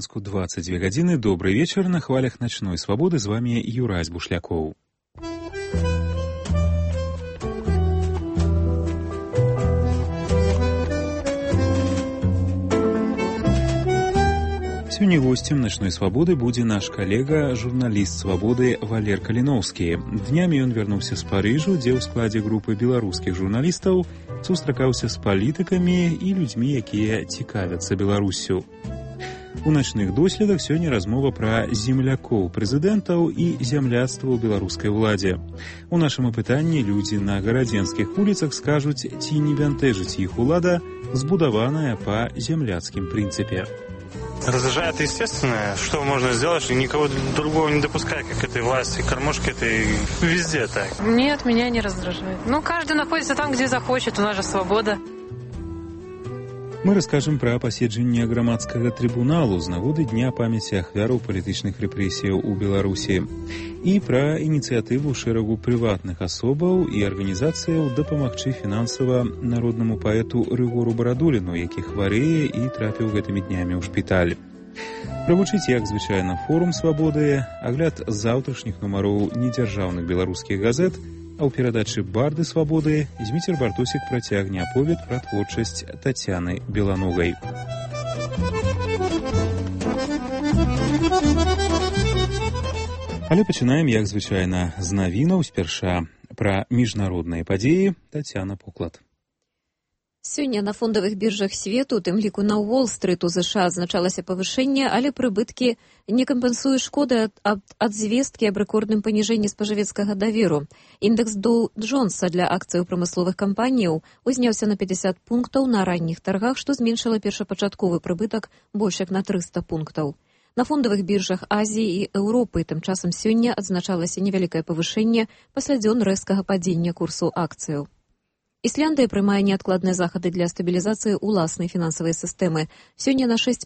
Мінску 22 гадзіны. Добрый вечар. На хвалях начной свабоды з вами Юрась Бушлякоў. Сёння госцем начной свабоды будзе наш калега, журналіст свабоды Валер Каліноўскі. Днямі ён вярнуўся з Парыжу, дзе ў складзе групы беларускіх журналістаў сустракаўся з палітыкамі і людзьмі, якія цікавяцца Беларуссю. У начных доследах сёння размова пра землякоў прэзідэнтаў і зямляцтва ў беларускай уладзе. У нашым апытанні людзі на гарадзенскіх вуліцах скажуць, ці не бянтэжыць іх улада, збудаваная па земляцкім прынцыпе. Раздражает, естественно, что можно сделать, никого другого не допуская, как этой власти, кормушки этой, везде так. Нет, меня не раздражает. Каждый находится там, где захочет, у нас же свобода. Мы раскажем пра паседжанне грамадскага трыбуналу з нагоды Дня памяці ахвяраў палітычных рэпрэсіяў у Беларусі і пра ініцыятыву шэрагу прыватных асобаў і арганізацыяў дапамагчы фінансава народнаму паэту Рыгору Барадуліну, які хварэе і трапіў гэтымі днямі ў шпіталь. Правучыць, як звычайна, форум свабоды, агляд заўтрашніх нумароў недзяржаўных беларускіх газет, а ў перадачы «Барды свабоды» Зміцер Бартосік працягне аповед пра творчасць Тацяны Беланогай. Але пачынаем, як звычайна, з навінаў. Спярша пра міжнародныя падзеі Тацяна Поклад. Сёння на фондавых біржах свету, у тым ліку на Уолл-стрыт у ЗША, адзначалася павышэнне, але прыбыткі не кампенсуе шкоды ад звесткі аб рэкордным паніжэнні спажывецкага даверу. Індэкс Доу-Джонса для акцыяў прамысловых кампаніяў узняўся на 50 пунктаў на ранніх таргах, што зменшыла першапачатковы прыбытак больш як на 300 пунктаў. На фондавых біржах Азіі і Еўропы тым часам сёння адзначалася невялікае павышэнне пасля дзён рэзкага падзення курсу акцыяў. Ісляндыя прымае неадкладныя захады для стабілізацыі ўласнай фінансавай сістэмы. Сёння на 6%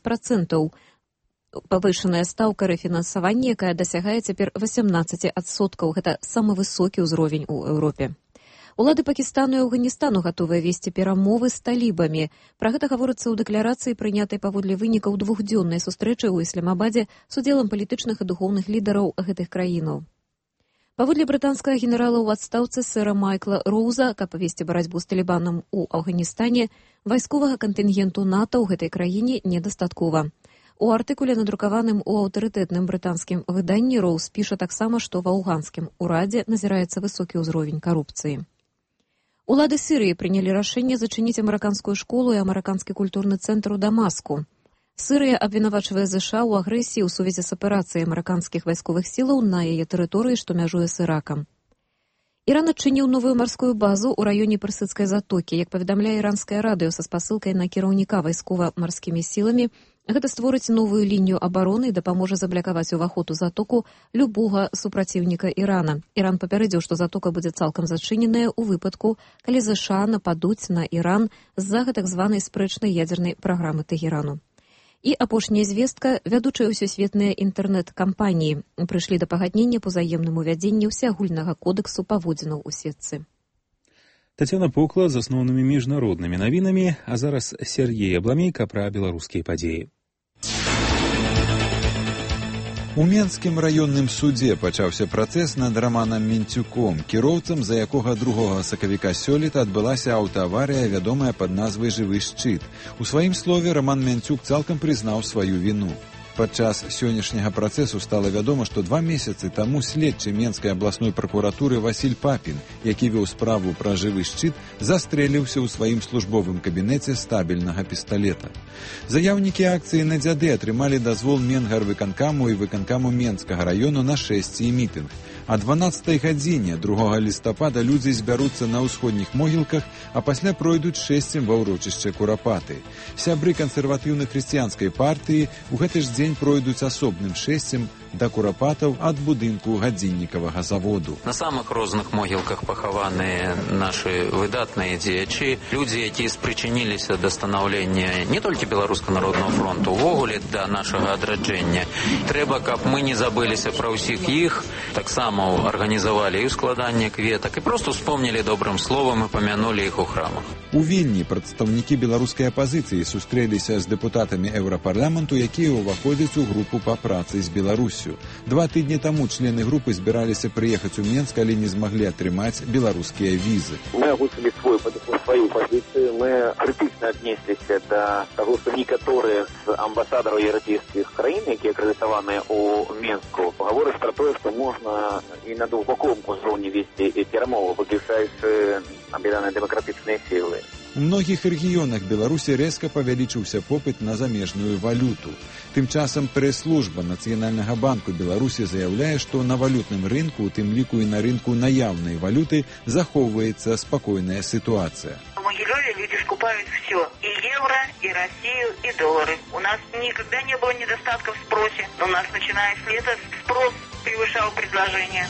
павышаная стаўка рэфінансавання, якая дасягае цяпер 18%. Гэта самы высокі ўзровень у Еўропе. Улады Пакістану і Афганістану гатовыя весці перамовы з талібамі. Пра гэта гаворыцца ў дэкларацыі, прынятай паводле вынікаў двухдзённай сустрэчы ў Ісламабадзе з удзелам палітычных і духоўных лідараў гэтых краінаў. Паводле брытанскага генерала ў адстаўцы сэра Майкла Роуза, каб весці барацьбу з талібанам у Афганістане, вайсковага кантынгенту НАТО ў гэтай краіне недастаткова. У артыкуле, надрукаваным у аўтарытэтным брытанскім выданні, Роуз піша таксама, што ва афганскім урадзе назіраецца высокі ўзровень карупцыі. Улады Сірыі прынялі рашэнне зачыніць амерыканскую школу і амерыканскі культурны цэнтр у Дамаску. Сірыя абвінавачвае ЗША ў агрэсіі ў сувязі з аперацыяй амерыканскіх вайсковых сілаў на яе тэрыторыі, што мяжуе з Іракам. Іран адчыніў новую марскую базу ў раёне Персідскай затокі. Як паведамляе іранскае радыё са спасылкай на кіраўніка вайскова-марскімі сіламі, гэта створыць новую лінію абароны і дапаможа заблякаваць уваход у затоку любога супраціўніка Ірана. Іран папярэдзіў, што затока будзе цалкам зачыненая ў выпадку, калі ЗША нападуць на Іран з-за так званай спрэчнай ядзернай праграмы Тэгерану. І апошняя звестка, вядучыя ўсёсветныя інтэрнэт-кампаніі прыйшлі да пагаднення па ўзаемным увядзенні ўсеагульнага кодэксу паводзінаў у сетцы. Тацяна Поклад з асноўнымі міжнароднымі навінамі, а зараз Сергей Абламейка пра беларускія падзеі. У Менскім раённым судзе пачаўся працэс над Раманам Мінцюком, кіроўцам, за якога 2 сакавіка сёлета адбылася аўтааварыя, вядомая пад назвай «Жывы шчыт». У сваім слове Раман Мінцюк цалкам прызнаў сваю віну. Падчас сённяшняга працэсу стала вядома, што 2 месяцы таму следчы Менскай абласной пракуратуры Васіль Папін, які вёў справу пра «Жывы шчыт», застрэліўся ў сваім службовым кабінеце стабільнага пісталета. Заяўнікі акцыі на дзяды атрымалі дазвол Менгарвыканкаму і выканкаму Менскага раёну на шэсце і мітынг. А 12 гадзіне 2 лістапада людзі збяруцца на ўсходніх могілках, а пасля пройдуць шэсцем ва ўрочышча Курапаты. Сябры кансерватыўна-хрысціянскай партыі ў гэты ж дзень пройдуць асобным шэсцем да курапатаў ад будынку гадзіннікавага заводу. На самых розных могілках пахаваныя нашы выдатныя дзеячы, людзі, якія спрычыніліся да станаўлення не толькі Беларускага народнага фронту, увогуле да нашага адраджэння. Трэба, каб мы не забыліся пра ўсіх іх, таксама арганізавалі і складанне кветак, і проста успомнілі добрым словам і памянулі іх у храмах. У Вільні прадстаўнікі беларускай апазіцыі сустрэліся з дэпутатамі Еўрапарламенту, якія ўваходзяць у групу па працы з Беларуссю. 2 тыдні таму члены групы збіраліся прыехаць у Менск, але не змаглі атрымаць беларускія візы. Мы агучылі свою позицию, мы критично отнеслись до того, что некоторые з амбасадараў еўрапейскіх краін, якія акрэдытаваныя у Менску, гавораць пра тое, што можна і на двухбаковым узроўні весці перамовы, выключаючы аб'яднаныя дэмакратычныя сілы. У многіх рэгіёнах Беларусі рэзка павялічыўся попыт на замежную валюту. Тым часам прэс-служба Нацыянальнага банку Беларусі заяўляе, што на валютным рынку, у тым ліку і на рынку наяўнай валюты, захоўваецца спакойная ситуация. В Могилеве люди скупают все. И евро, и Россию, и доллары. У нас никогда не было недостатка в спросе. Но у нас, начиная с лета, спрос превышал предложение.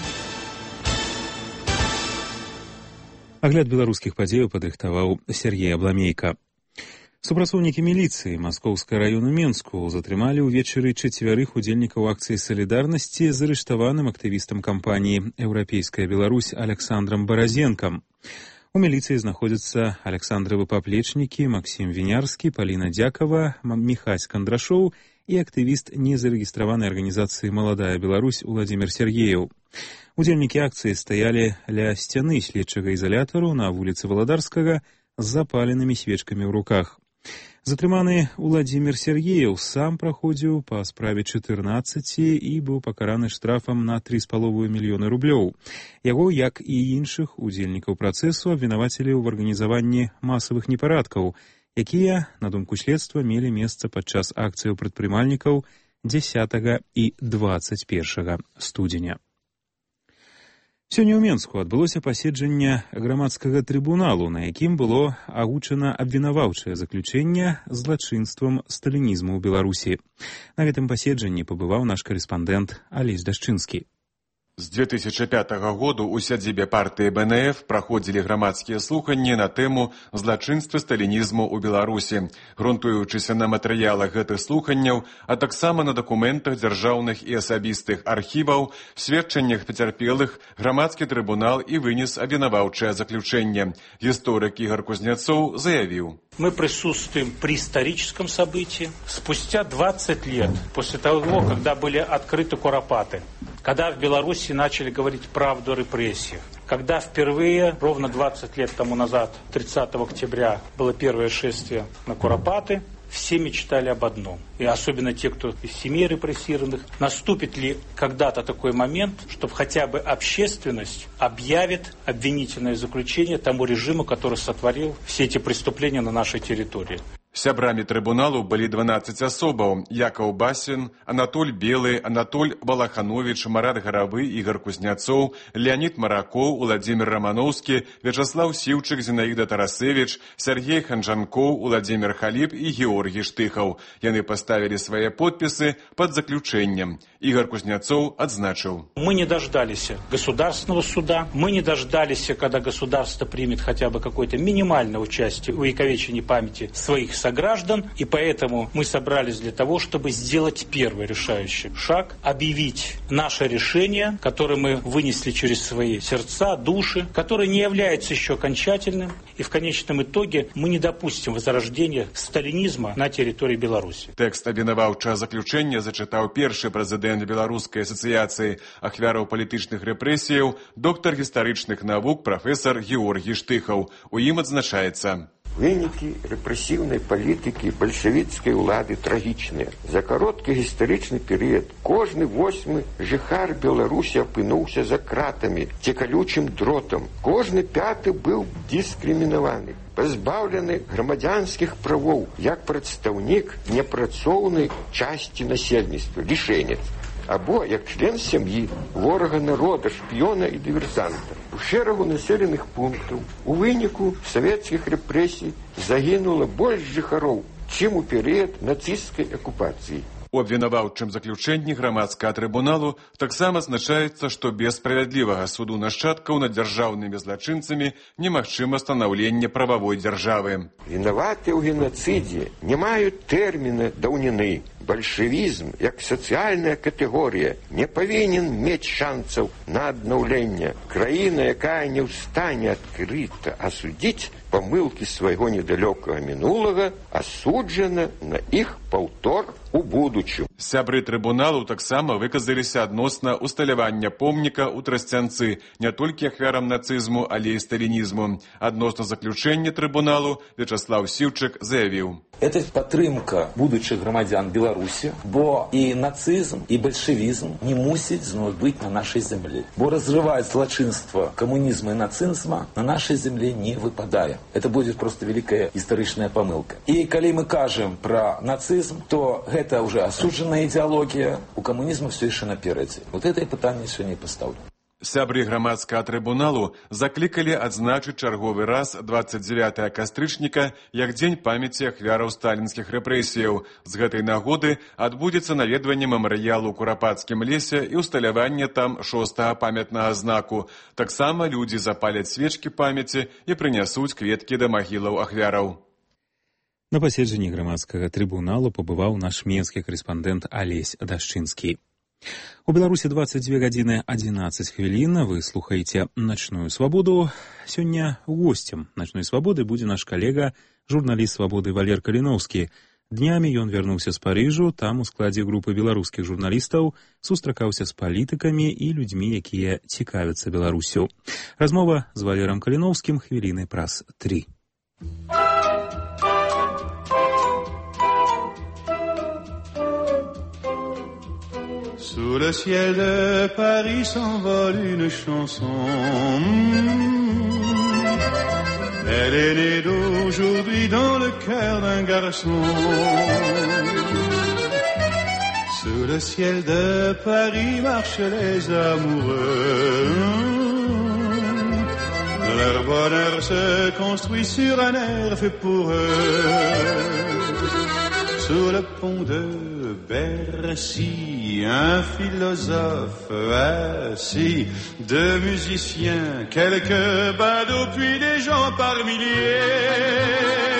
Агляд беларускіх падзеяў падрыхтаваў Сергей Абламейка. Супрацоўнікі міліцыі Маскоўскага раёну Менску затрымалі ўвечары 4 удзельнікаў акцыі салідарнасці з арыштаваным актывістам кампаніі «Еўрапейская Беларусь» Александром Баразенкам. У міліцыі знаходзяцца Александровы паплечнікі Максим Вінярскі, Паліна Дякова, Міхась Кандрашоў і актывіст незарэгістраванай арганізацыі «Маладая Беларусь» Уладзімір Сергеев. Удзельнікі акцыі стаялі ля сцяны следчага ізалятару на вуліцы Валадарскага з запаленымі свечкамі ў руках. Затрыманы Уладзімір Сергеев сам праходзіў па справе 14 і быў пакараны штрафам на 3,5 мільёны рублёў. Яго, як і іншых удзельнікаў працэсу, абвінавацілі ў арганізаванні масавых непарадкаў, якія, на думку следства, мелі месца падчас акцыяў прадпрымальнікаў 10 і 21 студзеня. Сёння ў Менску адбылося паседжанне грамадскага трыбуналу, на якім было агучана абвінаваўчае заключэнне злачынствам сталінізму ў Беларусі. На гэтым паседжанні пабываў наш карэспандэнт Алесь Дашчынскі. З 2005 году ў сядзібе партыі БНФ праходзілі грамадскія слуханні на тэму злачынства сталінізму ў Беларусі. Грунтуючыся на матэрыялах гэтых слуханняў, а таксама на дакументах дзяржаўных і асабістых архіваў, сведчаннях пацярпелых, грамадскі трыбунал і вынес абвінаваўчае заключэнне. Гісторык Ігор Кузнецоў заявіў: Мы присутствуем при историческом событии спустя 20 лет после того, когда были открыты куропаты, когда в Беларуси начали говорить правду о репрессиях, когда впервые, ровно 20 лет тому назад, 30 октября, было первое шествие на куропаты, все мечтали об одном, и особенно те, кто из семей репрессированных, наступит ли когда-то такой момент, чтобы хотя бы общественность объявит обвинительное заключение тому режиму, который сотворил все эти преступления на нашей территории. Сябрамі трыбуналу былі 12 асобаў: Якаў Басін, Анатоль Белы, Анатоль Балаханович, Марат Гаравы, Ігор Кузняцоў, Леонид Маракоў, Уладзімір Рамановскі, Вячаслаў Сіўчык, Зінаіда Тарасевич, Сергей Ханжанкоў, Уладзімір Халіп і Георгій Штыхаў. Яны паставілі свае подпісы пад заключэннем. Ігор Кузняцоў адзначыў: Мы не дождались государственного суда, мы не дождались, когда государство примет хотя бы какое-то минимальное участие в увековечении памяти своих сограждан, и поэтому мы собрались для того, чтобы сделать первый решающий шаг, объявить наше решение, которое мы вынесли через свои сердца, души, которое не является еще окончательным, и в конечном итоге мы не допустим возрождения сталинизма на территории Беларуси. Тэкст абвінаваўчага заключэння зачытаў першы прэзідэнт Беларускай асацыяцыі ахвяраў палітычных рэпрэсіяў, доктар гістарычных навук прафесар Георгій Штыхаў. У ім адзначаецца: Вынікі рэпрэсіўнай палітыкі бальшавіцкай улады трагічныя. За кароткі гістарычны перыяд кожны 8-й жыхар Беларусі апынуўся за кратамі ці калючым дротам. Кожны 5-й быў дыскрымінаваны, пазбаўлены грамадзянскіх правоў як прадстаўнік непрацоўнай часці насельніцтва, лішэнец, або як член сям'і ворага народа, шпіёна і дыверсанта. У шэрагу населеных пунктаў у выніку савецкіх рэпрэсій загінула больш жыхароў, чым у перыяд нацысцкай акупацыі. У абвінаваўчым заключэнні грамадскага трыбуналу таксама азначаецца, што без справядлівага суду нашчадкаў над дзяржаўнымі злачынцамі немагчыма станаўленне прававой дзяржавы. Вінаваты ў геноцидзе не маюць тэрміна даўніны. Бальшавізм, як сацыяльная катэгорія, не павінен мець шанцаў на аднаўленне. Краіна, якая не ў стане адкрыта асудзіць памылкі свайго недалёкага мінулага, асуджана на іх паўтор у будучым. Сябры трыбуналу таксама выказаліся адносна усталявання помніка ў Трасцянцы не толькі ахвярам нацызму, але і сталінізму. Адносна заключэння трыбуналу Вячаслав Сіўчык заявіў: Это падтрымка будучых грамадзян Беларусі, бо і нацызм, і бальшавізм не мусіць зноў быць на нашай зямлі. Бо разрываць злачынства камунізма і нацызма на нашай зямлі не выпадае. Это будет просто великая историческая помылка. И когда мы кажем про нацизм, то это уже осужденная идеология, у коммунизма все еще напереди. Вот это питание сегодня и поставлю. Сябры грамадскага трыбуналу заклікалі адзначыць чарговы раз 29 кастрычніка як дзень памяці ахвяраў сталінскіх рэпрэсіяў. З гэтай нагоды адбудзецца наведванне мемарыялу ў Курапацкім лесе і ўсталяванне там 6-го памятнага знаку. Таксама людзі запаляць свечкі памяці і прынясуць кветкі да магілаў ахвяраў. На паседжанні грамадскага трыбуналу пабываў наш менскі карэспандэнт Алесь Дашчынскі. У Беларусі 22 гадзіны 11 хвілін. Вы слухаеце «Начную свабоду». Сёння госцем «Начной свабоды» будзе наш калега, журналіст «Свабоды» Валер Каліноўскі. Днямі ён вярнуўся з Парыжу, там у складзе групы беларускіх журналістаў сустракаўся з палітыкамі і людзьмі, якія цікавяцца Беларусю. Размова з Валерам Каліноўскім хвіліны праз 3. Sous le ciel de Paris s'envole une chanson. Elle est née d'aujourd'hui dans le cœur d'un garçon. Sous le ciel de Paris marchent les amoureux. Leur bonheur se construit sur un air fait pour eux. Sous le pont de Bercy, un philosophe assis, deux musiciens, quelques badauds, puis des gens par milliers.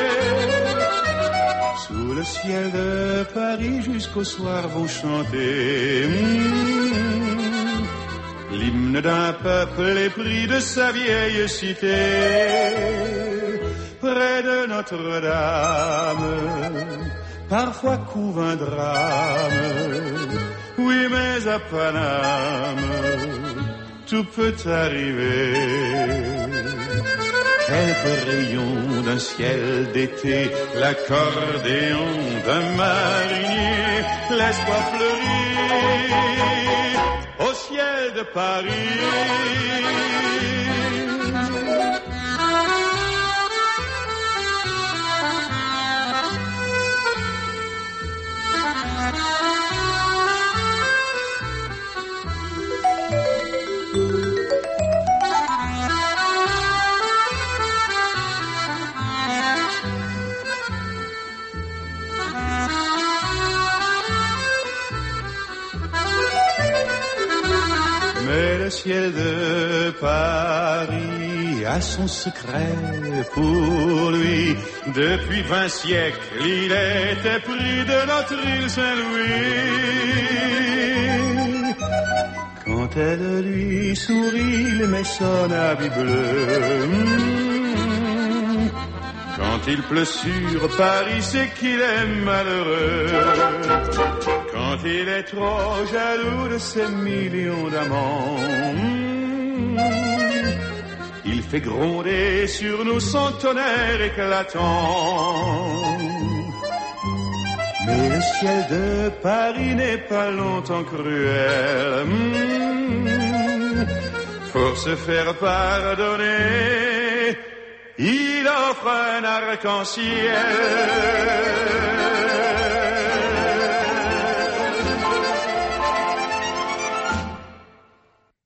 Sous le ciel de Paris jusqu'au soir vont chanter l'hymne d'un peuple épris de sa vieille cité. Près de Notre-Dame, parfois couve un drame, oui, mais à Paname, tout peut arriver. Quelques rayons d'un ciel d'été, l'accordéon d'un marinier, laisse-toi fleurir au ciel de Paris. Mais le ciel de Paris a son secret pour lui. Depuis 20 siècles, il était pris de notre île Saint-Louis. Quand elle lui sourit, il met son habit bleu. Quand il pleut sur Paris, c'est qu'il est malheureux. Quand il est trop jaloux de ses millions d'amants, il fait gronder sur nous son tonnerre éclatant. Mais le ciel de Paris n'est pas longtemps cruel. Pour se faire pardonner, il offre un arc-en-ciel.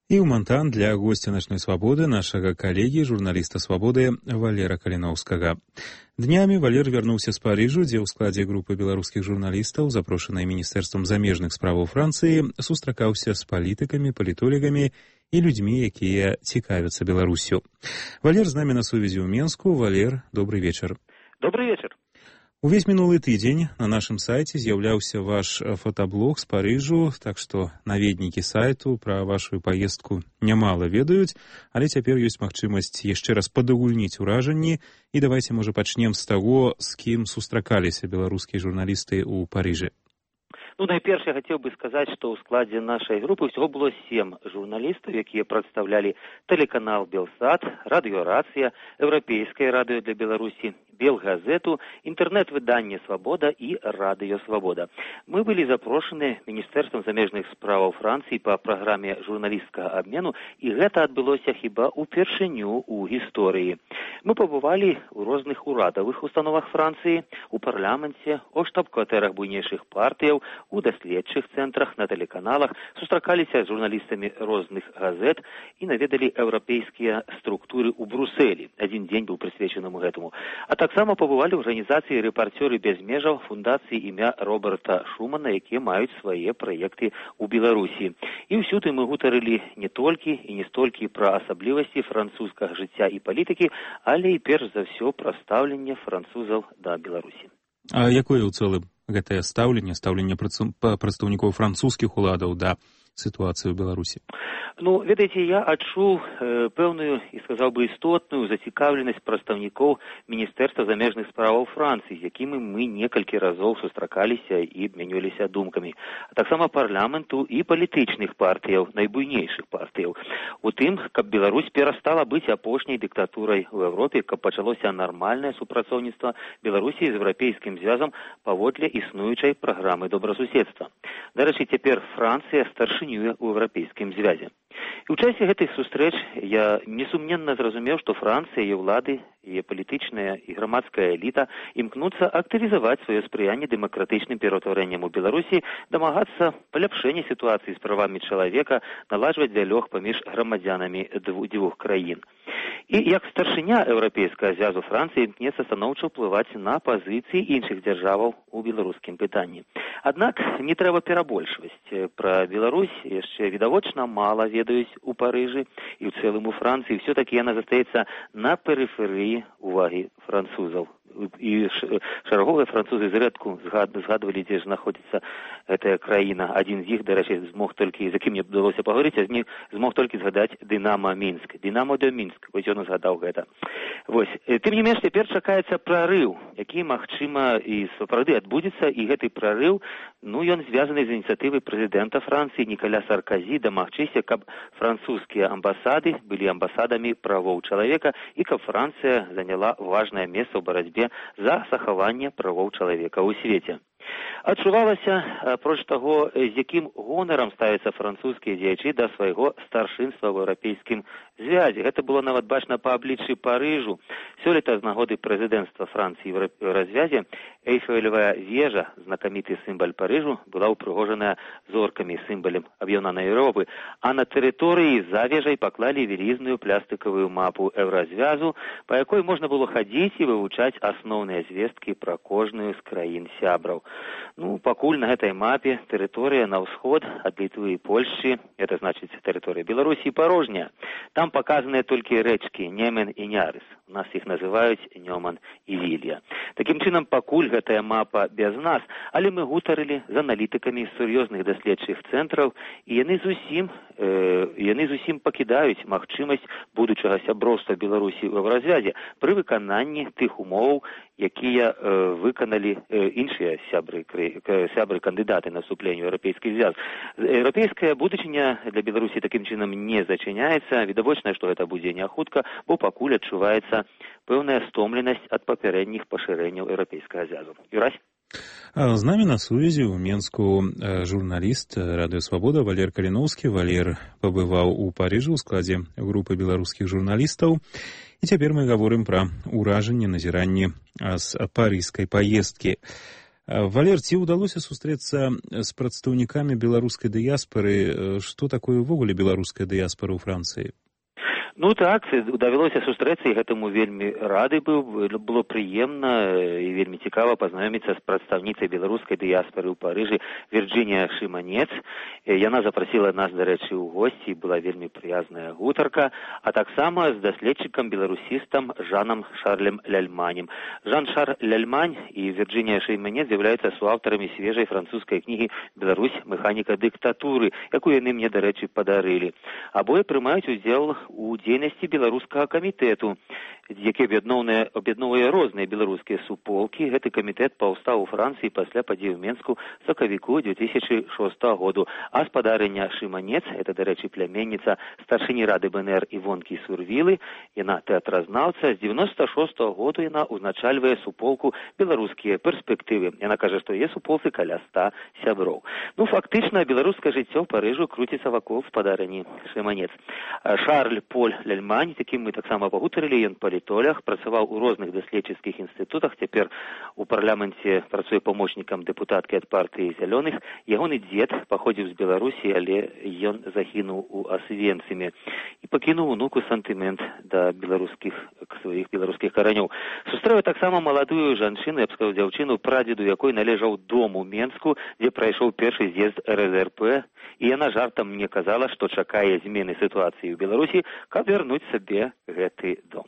І ў Монтан для гостя «Ночной свободы» нашага калегі, журналіста «Свободы» Валера Каліноўскага. Днямі Валер вярнуўся з Парыжу, дзе ў складзе групы беларускіх журналістаў, запрошанай Міністэрствам замежных справаў Францыі, сустракаўся з палітыкамі, палітолегамі і людзьмі, якія цікавяцца Беларусю. Валер з намі на сувязі ў Менску. Валер, добрый вечар. Добрый вечар. Увесь мінулы тыдзень на нашым сайце з'яўляўся ваш фотаблог з Парыжу, так што наведнікі сайту пра вашу паездку нямала ведаюць, але цяпер ёсць магчымасць яшчэ раз падагульніць уражанні, і давайце, можа, пачнем з таго, з кім сустракаліся беларускія журналісты ў Парыжы. Найперш я хацеў бы сказаць, што ў складзе нашай групы ўсяго было 7 журналістаў, якія прадстаўлялі тэлеканал «Белсат», радыёрацыя, Еўрапейскае радыё для Беларусі, Белгазету, інтэрнэт-выданне «Свабода» і радыё «Свабода». Мы былі запрошаны Міністэрствам замежных справаў Францыі па праграме журналісцкага абмену, і гэта адбылося хіба ўпершыню ў гісторыі. Мы пабывалі ў розных урадавых установах Францыі, у парламенце, у штаб-кватэрах буйнейшых партыяў, у даследчых цэнтрах, на тэлеканалах, сустракаліся з журналістамі розных газет і наведалі еўрапейскія структуры ў Брусэлі. Адзін дзень быў прысвечаны гэтаму. А таксама пабывалі ў арганізацыі «Рэпарцёры без межаў» фундацыі імя Роберта Шумана, якія маюць свае праекты ў Беларусі. І ўсюды мы гутарылі не толькі і не столькі пра асаблівасці французскага жыцця і палітыкі, але і перш за ўсё пра стаўленне французаў да Беларусі. А якое ў цэлым гэтае стаўленне прадстаўнікоў французскіх уладаў да сітуацыі ў Беларусі? Ведаеце, я адчуў пэўную і, сказаў бы, істотную зацікаўленасць прадстаўнікоў Міністэрства замежных справаў Францыі, з якімі мы некалькі разоў сустракаліся і абмянюваліся думкамі. А таксама парламенту і палітычных партыяў, найбуйнейшых партыяў. У тым, каб Беларусь перастала быць апошняй дыктатурай у Еўропе, каб пачалося нармальнае супрацоўніцтва Беларусі з Еўрапейскім звязам паводле існуючай праграмы добрасуседства. Дарэчы, цяпер Францыя старшынюе ў Еўрапейскім звязе. І ў часе гэтых сустрэч я несумненна зразумеў, што Францыя, яе ўлады, яе палітычная і грамадская эліта імкнуцца актывізаваць сваё спрыянне дэмакратычным пераўтварэнням у Беларусі, дамагацца паляпшэння сітуацыі з правамі чалавека, наладжваць дыялог паміж грамадзянамі дзвюх краін. І як старшыня Еўрапейскага звязу Францыі імкнецца станоўча ўплываць на пазіцыі іншых дзяржаваў у беларускім пытанні. Аднак не трэба перабольшваць. Пра Беларусь яшчэ відавочна мала ведаюць у Парыжы і ў цэлым у Францыі. Все-таки яна застаецца на перыферыі увагі французаў. І шараговыя французы зрэдку згадвалі, дзе ж знаходзіцца гэтая краіна. Адзін з іх, дарэчы, змог толькі, з якім мне ўдалося пагаварыць, змог толькі згадаць Дынамо Мінск. Дынамо де Мінск, вось ён згадаў гэта. Вось. Тым не менш, цяпер чакаецца прарыў, які, магчыма, і сапраўды адбудзецца, і гэты прарыў, ён звязаны з ініцыятывай прэзідэнта Францыі Нікаля Сарказі дамагчыся, каб французскія амбасады былі амбасадамі правоў чалавека і каб Францыя заняла важнае месца ў барацьбе за захаванне правоў чалавека ў свеце. Адчувалася, апроч таго, з якім гонарам ставяцца французскія дзеячы да свайго старшынства ў еўрапейскім звязе. Гэта было нават бачна па абліччы Парыжу. Сёлета з нагоды прэзідэнцтва Францыі ў развязе Эйфелевая вежа, знакаміты сімбаль Парыжу, была ўпрыгожаная зоркамі, сімбалем аб'ёднанай Еўропы, а на тэрыторыі за вежай паклалі вялізную пластыкавую мапу еўразвязу, па якой можна было хадзіць і вывучаць асноўныя звесткі пра кожную з краін сябраў. Пакуль на гэтай мапе тэрыторыя на ўсход ад Літвы і Польшчы, это значыць тэрыторыя Беларусі, парожняя. Там паказаныя толькі рэчкі Немен і Нярыс. У нас іх называюць Нёман і Вілья. Такім чынам, пакуль гэтая мапа без нас, але мы гутарылі з аналітыкамі сур'ёзных даследчых цэнтраў, і яны зусім пакідаюць магчымасць будучага сяброўства Беларусі ў развязе пры выкананні тых умоваў, якія выканалі іншыя сябры кандыдаты на вступленне ў еўрапейскі звяз. Еўрапейская будучыня для Беларусі такім чынам не зачыняецца. Відавочна, што гэта будзе не хутка, бо пакуль адчуваецца пэўная стомленасць ад папярэдніх пашырэнняў еўрапейскага звязу. Юрась? З намі на сувязі ў Менску журналіст радыё «Свабода» Валер Каліноўскі. Валер пабываў у Парыжы ў складзе групы беларускіх журналістаў. І цяпер мы гаворым пра ўражанне, назіранне з парыжскай паездкі. Валер, ці ўдалося сустрэцца з прадстаўнікамі беларускай дыяспары? Што такое ўвогуле беларуская дыяспара ў Францыі? Ну так, давялося сустрэцца, і гэтаму вельмі рады быў. Было прыемна і вельмі цікава пазнаёміцца з прадстаўніцай беларускай дыяспары ў Парыжы Вірджынія Шыманец. Яна запрасіла нас, дарэчы, у госці, была вельмі прыязная гутарка, а таксама з даследчыкам беларусістам Жанам Шарлем Ляльманем. Жан-Шарль Ляльмань і Вірджынія Шыманец з'яўляюцца суаўтарамі свежай французскай кнігі «Беларусь. Механіка дыктатуры», якую яны мне, дарэчы, падарылі. Абое прымаюць удзел у дзейнасці беларускага камітэту, які аб'ядноўвае розныя беларускія суполкі. Гэты камітэт паўстаў у Францыі пасля падзей у Менску сакавіку 2006 году. А спадарыня Шыманец, это, дарэчы, пляменніца старшыні рады БНР Івонкі Сурвілы, яна тэатразнаўца, з 96 году яна узначальвае суполку «Беларускія перспектывы». Яна кажа, што є суполцы каля 100 сяброў. Ну, фактычна, беларускае жыццё ў Парыжу круціцца вакол спадарыні Шыманец. Шарль Поль Ляльмань, з якім мы таксама пагутарылі, ён палітолог, працаваў у розных даследчыцкіх інстытутах, цяпер у парламенце працуе памочнікам дэпутаткі ад партыі зялёных. Ягоны дзед паходзіў з Беларусі, але ён загінуў у Асвенцыме і пакінуў унуку сантымент да сваіх беларускіх каранёў. Сустрэў таксама маладую жанчыну, я б сказаў, дзяўчыну, прадзеду якой належаў дом у Менску, дзе прайшоў першы з'езд РСРП, і яна жартам мне казала, што чакае змены сітуацыі ў Беларусі, каб вярнуць сабе гэты дом.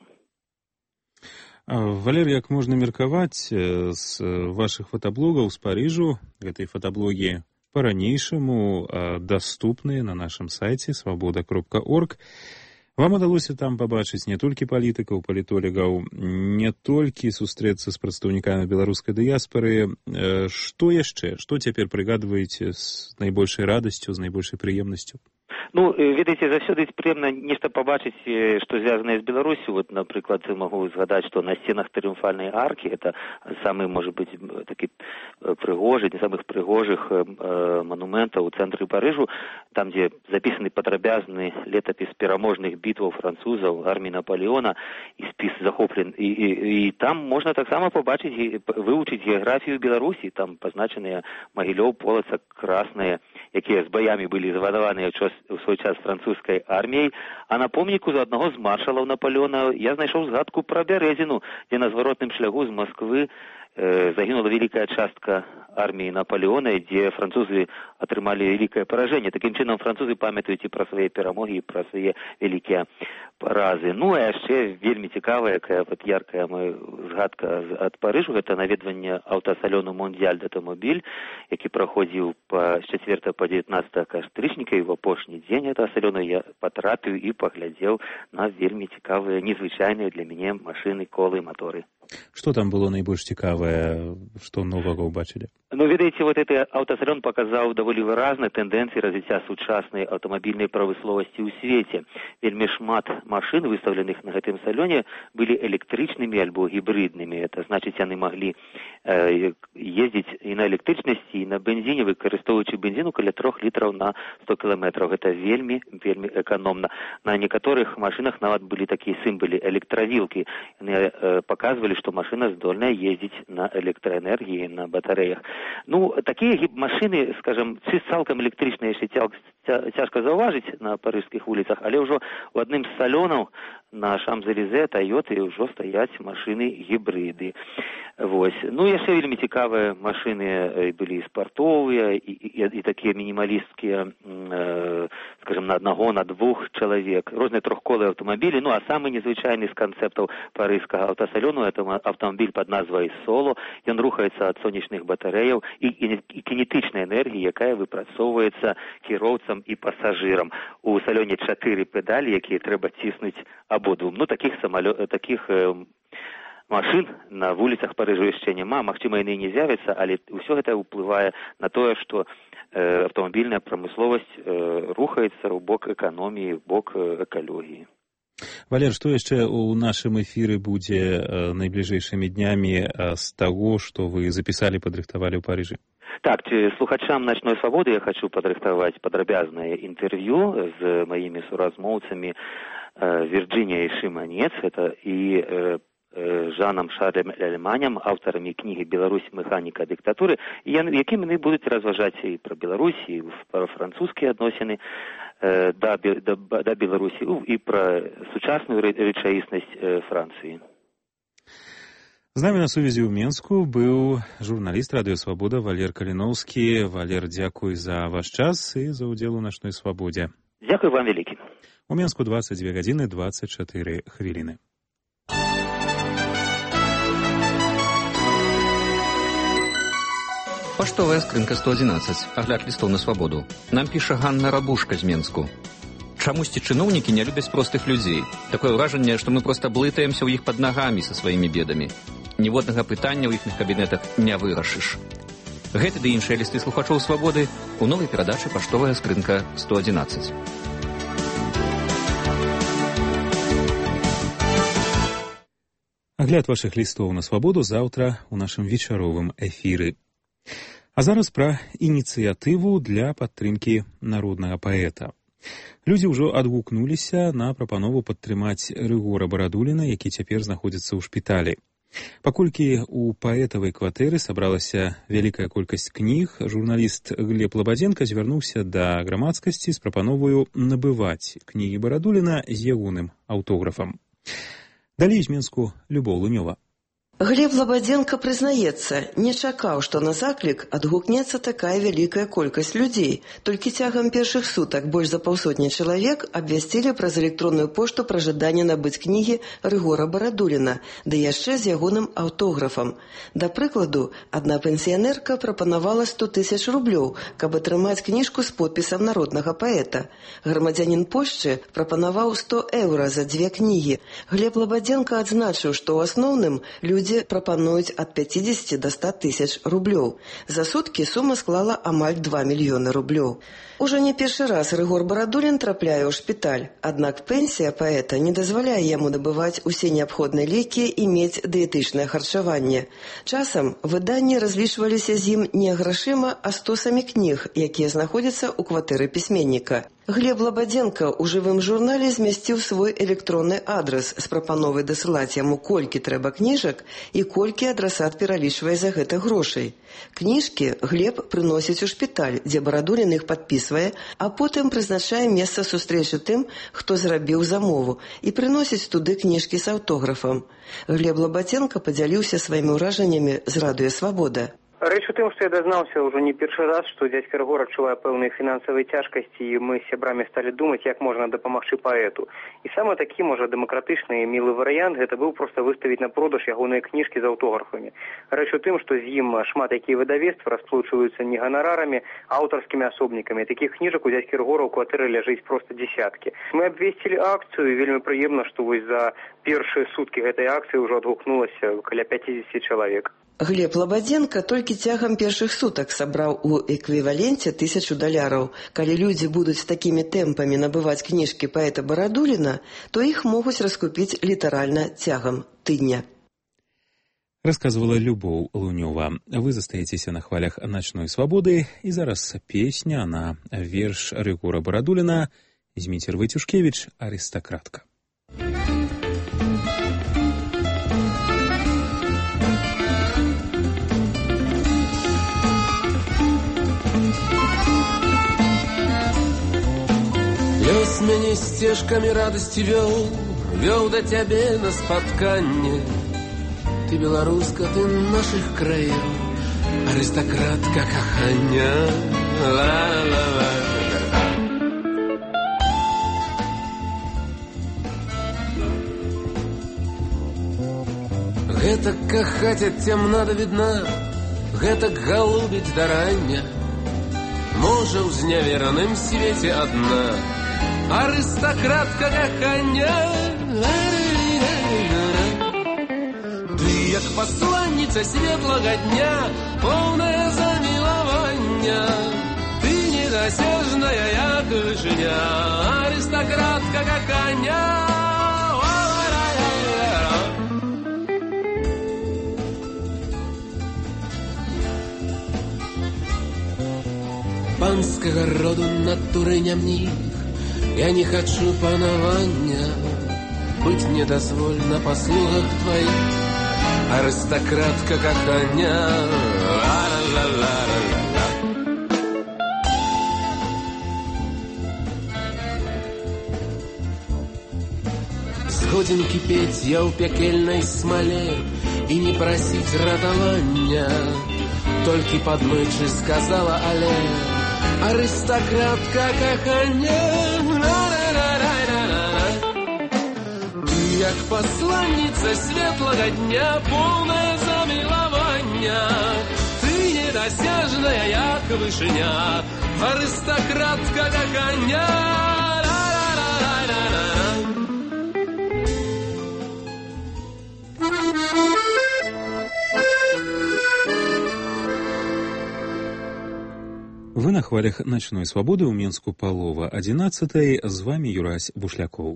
Валер, як можна меркаваць з вашых фотаблогаў з Парыжу, гэтыя фотаблогі па-ранейшаму даступныя на нашым сайце свабода.орг. Вам удалося там пабачыць не толькі палітыкаў, палітолігаў, не толькі сустрэцца з прадстаўнікамі беларускай дыяспары. Што яшчэ? Што цяпер прыгадваеце з найбольшай радасцю, з найбольшай прыемнасцю? Ну, ведаеце, заўсёды прыемна нешта пабачыць, што звязанае з Беларусю. Вот, напрыклад, магу згадаць, што на сценах трыумфальнай аркі, гэта самы, можа быць, такі прыгожы, не самых прыгожых манументаў у цэнтры Парыжу, там, дзе запісаны падрабязны летапіс пераможных бітваў французаў, арміі Наполеона і спіс захоплен. І там можна таксама пабачыць, вывучыць геаграфію Беларусі. Там пазначаныя Магілёў, Полацак, Красныя, якія з баямі былі завадаваныя у свой час французскай арміяй, а на помніку з аднаго з маршалаў Наполеона я знайшоў згадку пра Бярэзіну, дзе на зваротным шляху з Масквы загінула вялікая частка арміі Наполеона, дзе французы атрымалі вялікае паражэнне. Такім чынам, французы памятаюць і пра свае перамогі, і пра свае вялікія паразы. Ну, а яшчэ вельмі цікавая, якая вот яркая моя згадка ад Парыжу, гэта наведванне аўтасалёну «Мондзіаль д'аўтамобіль», які праходзіў з 4 па 19 кастрычніка, і в апошні дзень гэта салёну я патрапіў і паглядзеў на вельмі цікавыя, незвычайныя для мяне машыны, колы, маторы. Што там было найбольш цікавае, што новага ўбачылі? Ну, ведаеце, вот гэты аўтасалён паказаў даволі выразна тэндэнцыі развіцця сучаснай аўтамабільнай прамысловасці ў свеце. Вельмі шмат машын, выставленых на гэтым салёне, былі электрычнымі альбо гібрыднымі. Это значыць, яны маглі ездзіць і на электрычнасці, і на бензіне, выкарыстоўваючы бензіну каля 3 літраў на 100 кіламетраў. Гэта вельмі эканомна. На некаторых машынах нават былі такія сімвалы электравілкі. Яны паказвалі, што машына здольная ездзіць на электраэнергіі, на батарэях. Ну, такія машыны, скажем, цалкам электрычныя яшчэ цяжка заўважыць на парыжскіх вуліцах, але ўжо у адным з салёнаў на Шамз-Элізе, Тойоты ўжо стаяць машыны гібрыды. Вось. Ну, яшчэ вельмі цікавыя машыны былі спартовыя і такія мінімалісткія, скажем, на аднаго, на 2 чалавек. Розныя трохколыя аўтамабілі. Ну, а самы незвычайны з канцэптаў парыжскага аўтасалёну это аўтамабіль пад назвай «Соло». Ён рухаецца ад сонечных батарэяў і кінетычнай энергіі, якая выпрацоўваецца кіроўцам і пасажырам. У салёне 4 педалі, якія трэба ціснуць абодвум. Ну, такіх машын на вуліцах Парыжу яшчэ няма. Магчыма, яны не з'явяцца, але ўсё гэта ўплывае на тое, што аўтамабільная прамысловасць рухаецца ў бок эканоміі, ў бок экалогіі. Валер, што яшчэ ў нашым эфіры будзе найбліжэйшымі днямі з таго, што вы запісалі, падрыхтавалі ў Парыжы? Так, слухачам «Начной свободы» я хочу падрыхтаваць падрабязнае інтэрв'ю з маімі суразмоўцамі Вірджыніяй Шыманец, это і Жанам Шарлем, аўтарамі кнігі «Беларусь. Механіка дыктатуры», якімі яны будуць разважаць і пра Беларусь, і пра французскія адносіны да Беларусі, і пра сучасную рэчаіснасць Францыі. З намі на сувязі ў Менску быў журналіст Радыё Свабода Валер Каліноўскі. Валер, дзякуй за ваш час і за ўдзел у «Начной свабодзе». Дзякуй вам вялікі. У Менску 22 гадзіны 24 хвіліны. Паштовая скрынка 111. Агляд лістоў на свабоду. Нам піша Ганна Рабушка з Менску. Чамусьці чыноўнікі не любяць простых людзей. Такое ўражанне, што мы проста блытаемся ў іх пад нагамі са сваімі бедамі. Ніводнага пытання ў іхных кабінетах не вырашыш. Гэты ды іншыя лісты слухачоў свабоды у новай перадачы «Паштовая скрынка 111». Агляд вашых лістоў на свабоду заўтра ў нашым вечаровым эфіры. А зараз пра ініцыятыву для падтрымкі народнага паэта. Людзі ўжо адгукнуліся на прапанову падтрымаць Рыгора Барадуліна, які цяпер знаходзіцца ў шпіталі. Паколькі ў паэтавай кватэры сабралася вялікая колькасць кніг, журналіст Глеб Лабадзенка звярнуўся да грамадскасці з прапановаю набываць кнігі Барадуліна з ягоным аўтографам. Далей з Менску Любоў Лунёва. Глеб Лабадзенка прызнаецца, не чакаў, што на заклік адгукнецца такая вялікая колькасць людзей. Толькі цягам першых сутак больш за 500 чалавек абвясцілі праз электронную пошту пра жаданне набыць кнігі Рыгора Барадуліна, ды яшчэ з ягоным аўтографам. Да прыкладу, адна пенсіянерка прапанавала 100 000 рублёў, каб атрымаць кніжку з подпісам народнага паэта. Грамадзянін Польшчы прапанаваў 100 еўра за 2 кнігі. Глеб Лабадзенка адзначыў, што ў асноўным людзі прапануюць ад 50 до 100 000 рублёў. За суткі сума склала амаль 2 мільёны рублёў. Ужо не першы раз Рыгор Барадулін трапляе ў шпіталь, аднак пенсія паэта не дазваляе яму набываць усе неабходныя лекі і мець дыетычнае харчаванне. Часам выданні разлічваліся з ім не грашыма, а стосамі кніг, якія знаходзяцца ў кватэры пісьменніка. Глеб Лабадзенка ў жывым журнале змясціў свой электронны адрас з прапановай дасылаць яму колькі трэба кніжак і колькі адрасат пералічвае за гэта грошай. Кніжкі Глеб прыносіць у шпіталь, дзе Барадулін іх падпісвае, а потым прызначае месца сустрэчы тым, хто зрабіў замову, і прыносіць туды кніжкі з аўтографам. Глеб Лабадзенка падзяліўся сваімі ўражаннямі з Радыё Свабода. Рэч у тым, што я дазнаўся ўжо не першы раз, што дзядзька Рыгор адчувае пэўныя фінансавыя цяжкасці, і мы з сябрамі сталі думаць, як можна дапамагчы паэту. І самы такі, можа, дэмакратычны і мілы варыянт, гэта быў проста выставіць на продаж ягоныя кніжкі з аўтографамі. Рэч у тым, што з ім шмат якія выдавецтвы расплачваюцца не ганарарамі, а аўтарскімі асобнікамі. Такіх кніжак у дзядзькі Рыгора ў кватэры ляжыць проста дзесяткі. Мы абвесцілі акцыю, і вельмі прыемна, што вось за першыя суткі гэтай акцыі ўжо адгукнулася каля 50 чалавек. Глеб Лабадзенка толькі цягам першых сутак сабраў у эквіваленце $1000. Калі людзі будуць такімі тэмпамі набываць кніжкі паэта Барадуліна, то іх могуць раскупіць літаральна цягам тыдня. Расказвала Любоў Лунёва. Вы застаецеся на хвалях «Начной свабоды», і зараз песня на верш Рыгора Барадуліна Зміцер Войцюшкевич «Аристократка». Лёс мяне сцежкамі радасці вёў да цябе на спатканне. Ты беларуска, ты нашых краёў, арыстакратка кахання. Ла-ла-ла. Гэтак кахаць ад цямна да відна, гэтак галубіць да рання. Можа, ў знявераным свеце адна арыстакратка кахання. Ты як пасланніца светлага дня, поўная замілавання. Ты недасяжная, як вышыня, арыстакратка кахання. Панскага роду натуры нямніх, я не хачу панавання. быть не дозволено по слугах твоих. Аристократка как коня. Сгоден кипеть я у пекельной смоле и не просить радования. Только подмычи сказала але, аристократка как коня. Як посланница светлого дня, полное замилования. Ты недосяжная, як вышиня, аристократка как коня. Вы на хвалях «Ночной свободы» у Менску полова 11-й. З вами Юрась Бушляков.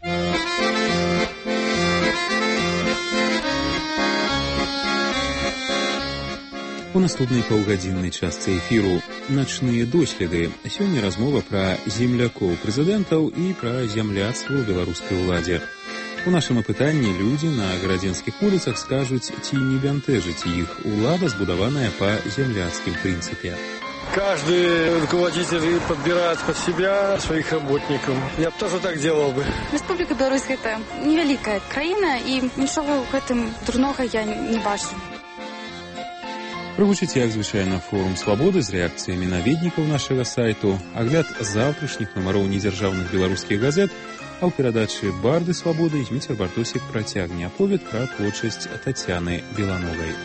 У наступнай паўгадзіннай частцы эфіру «Начныя доследы». Сёння размова пра землякоў прэзідэнтаў і пра зямляцтва ў беларускай уладзе. У нашым апытанні людзі на гарадзенскіх вуліцах скажуць, ці не бянтэжыць іх улада, збудаваная па земляцкім прынцыпе. Каждый руководитель подбирает под себя своих работников. Я бы тоже так делал бы. Республика Беларусь – это невеликая краина, и ничего в этом дурного я не бачу. Прыгучыць, як звычайна, форум «Свабоды» з рэакцыямі наведнікаў нашага сайту, агляд заўтрашніх нумароў недзяржаўных беларускіх газет, а ў перадачы «Барды свабоды» Зміцер Бартосік працягне аповед пра творчасць Тацяны Белановай.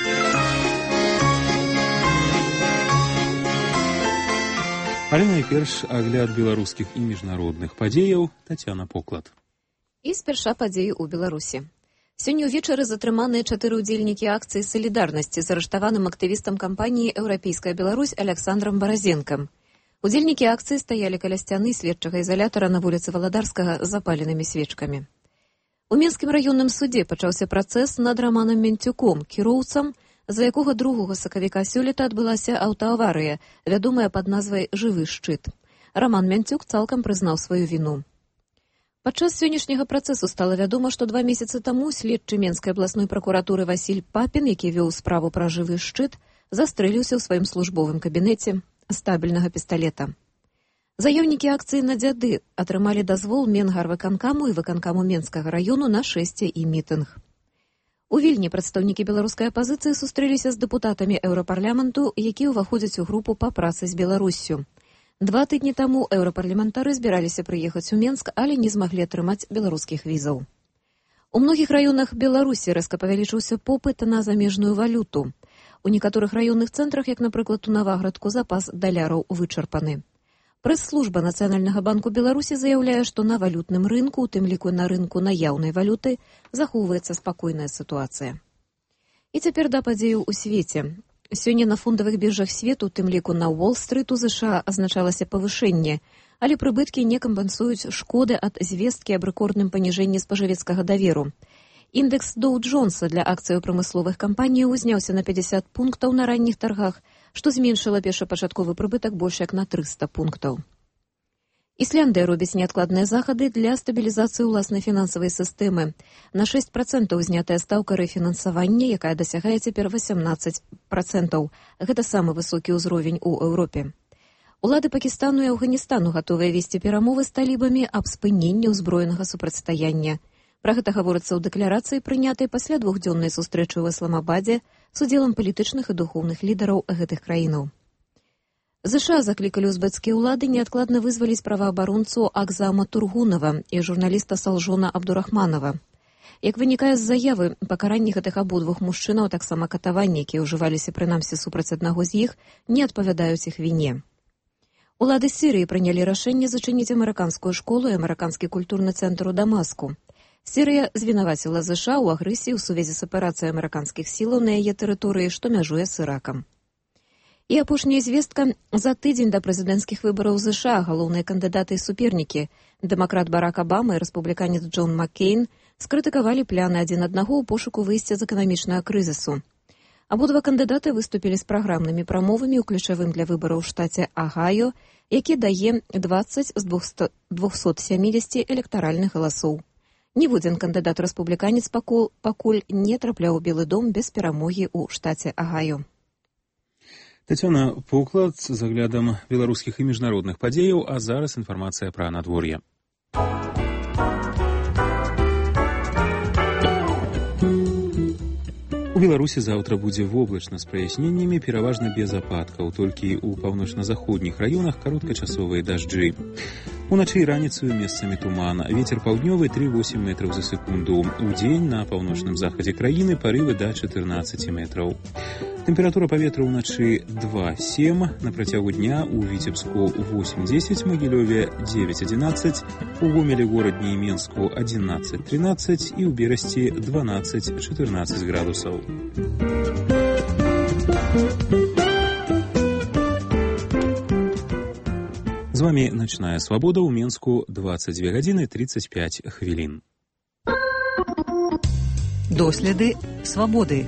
Але найперш агляд беларускіх і міжнародных падзеяў. Тацяна, поклад. І спярша падзеі ў Беларусі. Сёння ўвечары затрыманыя 4 удзельнікі акцыі «Салідарнасці» з арыштаваным актывістам кампаніі «Еўрапейская Беларусь» Аляксандрам Баразенкам. Удзельнікі акцыі стаялі каля сцяны следчага ізалятара на вуліцы Валадарскага з запаленымі свечкамі. У Менскім раённым судзе пачаўся працэс над Раманам Менцюком, кіроўцам, за якога 2 сакавіка сёлета адбылася аўтааварыя, вядомая пад назвай «Жывы шчыт». Раман Менцюк цалкам прызнаў сваю віну. Падчас сённяшняга працэсу стала вядома, што 2 месяцы таму следчы Менскай абласной пракуратуры Васіль Папін, які вёў справу пра жывы шчыт, застрэліўся ў сваім службовым кабінеце стабільнага пісталета. Заяўнікі акцыі «На дзяды» атрымалі дазвол Менгарвыканкаму і выканкаму Менскага раёну на шэсце і мітынг. У Вільні прадстаўнікі беларускай апазіцыі сустрэліся з дэпутатамі Еўрапарламенту, якія ўваходзяць у групу па працы з Беларуссю. 2 тыдні таму еўрапарламентары збіраліся прыехаць у Менск, але не змаглі атрымаць беларускіх візаў. У многіх раёнах Беларусі рэзка павялічыўся попыт на замежную валюту. У некаторых раённых цэнтрах, як, напрыклад, у Наваградку, запас даляраў вычарпаны. Прэс-служба Нацыянальнага банку Беларусі заяўляе, што на валютным рынку, у тым ліку на рынку наяўнай валюты, захоўваецца спакойная сітуацыя. І цяпер да падзеяў у свеце. Сёння на фондавых біржах свету, у тым ліку на Уолл-стрыт у ЗША, азначалася павышэнне, але прыбыткі не кампенсуюць шкоды ад звесткі аб рэкордным паніжэнні спажывецкага даверу. Індэкс Доу-Джонса для акцыяў прамысловых кампаній узняўся на 50 пунктаў на ранніх таргах, што зменшыла першапачатковы прыбытак больш як на 300 пунктаў. Ісляндыя робіць неадкладныя захады для стабілізацыі ўласнай фінансавай сістэмы. На 6% узнятая стаўка рэфінансавання, якая дасягае цяпер 18%. Гэта самы высокі ўзровень у Еўропе. Улады Пакістану і Афганістану гатовыя весці перамовы з талібамі аб спыненні ўзброенага супрацьстаяння. Пра гэта гаворыцца ў дэкларацыі, прынятай пасля 2-дзённай сустрэчы ў Ісламабадзе з удзелам палітычных і духоўных лідараў гэтых краінаў. ЗША заклікалі узбекскія ўлады неадкладна вызваліць праваабаронцу Акзама Тургунова і журналіста Салжона Абдурахманова. Як вынікае з заявы, пакаранні гэтых абодвух мужчынаў, таксама катаванні, якія ўжываліся прынамсі супраць аднаго з іх, не адпавядаюць іх віне. Улады Сірыі прынялі рашэнне зачыніць амерыканскую школу і амерыканскі культурны цэнтр у Дамаску. Сірыя звінаваціла ЗША ў агрэсіі ў сувязі з аперацыяй амерыканскіх сілаў на яе тэрыторыі, што мяжуе з Іракам. І апошняя звестка. За тыдзень да прэзідэнцкіх выбараў ЗША галоўныя кандыдаты і супернікі, дэмакрат Барак Абама і рэспубліканец Джон Маккейн, скрытыкавалі пляны адзін аднаго ў пошуку выйсця з эканамічнага крызісу. Абодва кандыдаты выступілі з праграмнымі прамовамі ў ключавым для выбараў штаце Агайо, які дае 20 з 270 электаральных галасоў. Ніводзін кандыдат-рэспубліканец пакуль не трапляў у Белы дом без перамогі ў штаце Агаю. Тацяна Поклад з аглядам беларускіх і міжнародных падзеяў, а зараз інфармацыя пра надвор'е. У Беларусі заўтра будзе воблачна з праясненнямі, пераважна без ападкаў, толькі ў паўночна-заходніх раёнах кароткачасовыя дажджы. Уначы і раніцаю месцамі туман. Вецер паўднёвы 3,8 метраў за секунду. Удзень на паўночным захадзе краіны парывы да 14 метраў. Тэмпература паветра ўначы 2,7, на працягу дня ў Віцебску 8,10, Магілёве 9,11, у Гомелі, горадні і Менску 11,13 і ў Берасці 12,14 градусаў. З вами «Ночная свабода», ў Менску 22 гадзіны 35 хвілін. Доследы свабоды.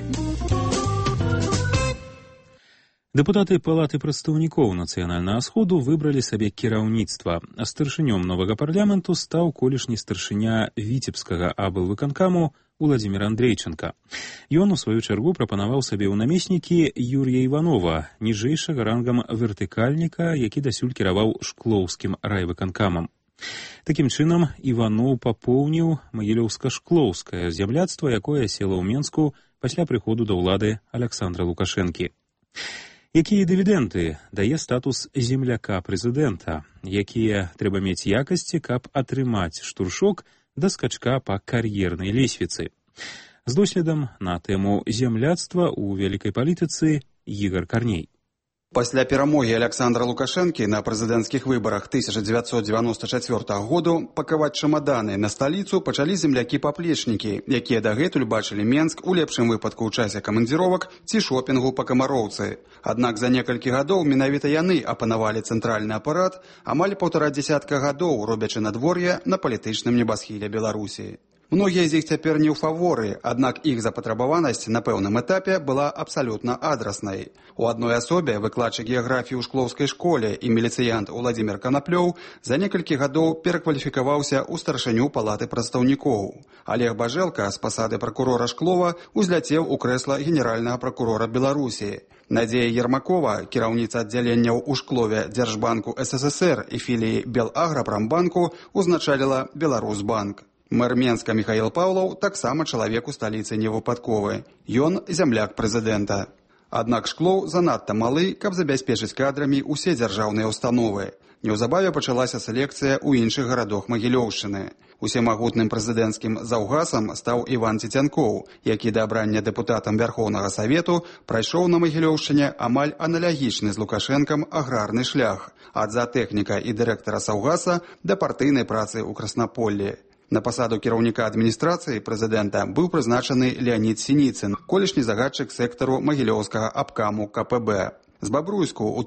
Дэпутаты Палаты прадстаўнікоў Нацыянальнага сходу выбралі сабе кіраўніцтва. Старшынём новага парламенту стаў колішні старшыня Віцебскага аблвыканкаму Уладзімір Андрейченка. Ён, у сваю чаргу, прапанаваў сабе ў намеснікі Юрія Іванова, ніжэйшага рангам вертыкальніка, які дасюль кіраваў Шклоўскім райвыканкамам. Такім чынам, Іваноў папоўніў Магілёўска-Шклоўскае зямляцтва, якое села ў Менску пасля прыходу да ўлады Аляксандра Лукашэнкі. Якія дывідэнды дае статус земляка прэзідэнта, якія трэба мець якасці, каб атрымаць штуршок да скачка па кар'ернай лесвіцы. З доследам на тэму земляцтва ў вялікай палітыцы Ігар Карней. Пасля перамогі Аляксандра Лукашэнкі на прэзідэнцкіх выбарах 1994 году пакаваць чамаданы на сталіцу пачалі землякі-паплечнікі, якія дагэтуль бачылі Менск у лепшым выпадку ў часе камандзіровак ці шопінгу па камароўцы. Аднак за некалькі гадоў менавіта яны апанавалі цэнтральны апарат, амаль 1,5 дзесятка гадоў робячы надвор'е на палітычным небасхіле Беларусі. Многія з іх цяпер не ў фаворы, аднак іх запатрабаванасць на пэўным этапе была абсалютна адраснай. У адной асобе выкладчык геаграфіі ў шклоўскай школе і міліцыянт Уладзімір Канаплёў за некалькі гадоў перакваліфікаваўся ў старшыню Палаты прадстаўнікоў. Алег Бажэлка з пасады пракурора Шклова узляцеў у крэсла генеральнага пракурора Беларусі. Надзея Ермакова, кіраўніца аддзяленняў у Шклове Дзяржбанку СССР і філіі Белаграпрамбанку, узначаліла Беларусбанк. Мэр Менска Міхаіл Паўлаў таксама чалавек у сталіцы невыпадковы. Ён зямляк прэзідэнта. Аднак Шклоў занадта малы, каб забяспечыць кадрамі ўсе дзяржаўныя установы. Неўзабаве пачалася селекцыя ў іншых гарадах Магілёўшчыны. Усемагутным прэзідэнцкім заўгасам стаў Іван Цецянкоў, які да абрання дэпутатам Вярхоўнага Савету прайшоў на Магілёўшчыне амаль аналагічны з Лукашэнкам аграрны шлях, ад заатэхніка і дырэктара саўгаса да партыйнай працы ў Краснаполлі. На пасаду кіраўніка адміністрацыі прэзідэнта быў прызначаны Леанід Сініцын, колішні загадчык сектару Магілёўскага абкаму КПБ. З Бабруйску ў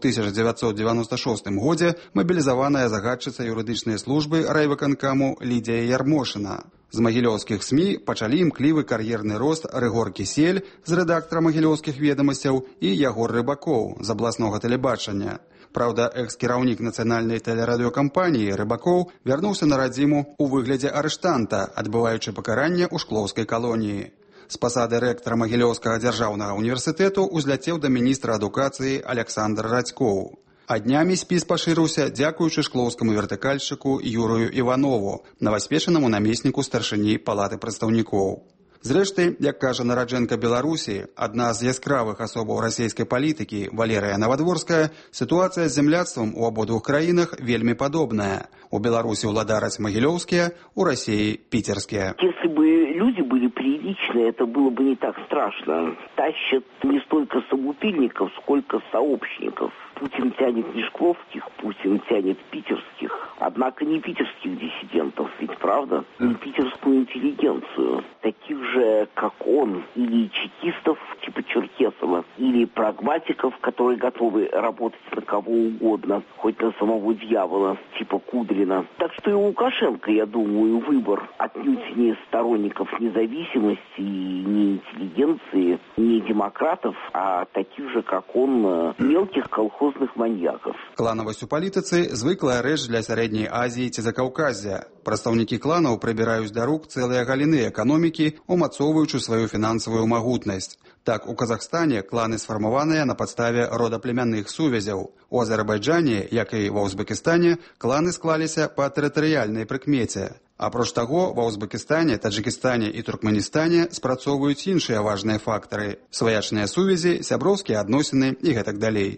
1996 годзе мабілізаваная загадчыца юрыдычнай службы райвыканкаму Лідія Ярмошына. З магілёўскіх СМІ пачалі імклівы кар'ерны рост Рыгор Кісель з рэдактара магілёўскіх ведамасцяў і Ягор Рыбакоў з абласнога тэлебачання. Праўда, экс-кіраўнік нацыянальнай тэлерадыёкампаніі Рыбакоў вярнуўся на радзіму ў выглядзе арыштанта, адбываючы пакаранне ў шклоўскай калоніі. З пасады рэктара Магілёўскага дзяржаўнага універсітэту узляцеў да міністра адукацыі Аляксандр Радзькоў. А днямі спіс пашырыўся дзякуючы шклоўскаму вертыкальшчыку Юрыю Іванову, новаспечанаму намесніку старшыні Палаты прадстаўнікоў. Зрэшты, як кажа нараджэнка Беларусі, адна з яскравых асобаў расійскай палітыкі Валерыя Навадворская, сітуацыя з земляцтвам у абодвух краінах вельмі падобная. У Беларусі ўладараць магілёўскія, у Расіі піцерскія. Если бы люди были приличные, это было бы не так страшно. Тащат не столько собутыльников, сколько сообщников. Путин тянет не шкловских, Путин тянет питерских. Однако не питерских диссидентов, ведь правда? Не питерскую интеллигенцию. Таких же, как он, или чекистов типа Черкесова, или прагматиков, которые готовы работать на кого угодно, хоть на самого дьявола, типа Кудрина. Так что и у Лукашенко, я думаю, выбор отнюдь не сторонников независимости, не интеллигенции, не демократов, а таких же, как он, мелких колхозников, бесхозных маньяков. Кланавасць у палітыцы звыклая рэч для сярэдняй Азіі ці Закаўказя. Прадстаўнікі кланаў прыбіраюць да рук цэлыя галіны эканомікі, умацоўваючы сваю фінансавую магутнасць. Так, у Казахстане кланы сфармаваныя на падставе родаплемянных сувязяў. У Азербайджане, як і ва Узбекістане, кланы склаліся па тэрытарыяльнай прыкмеце. Апроч таго, ва Узбекістане, Таджыкістане і Туркменістане спрацоўваюць іншыя важныя фактары – сваячныя сувязі, сяброўскія адносіны і гэтак далей.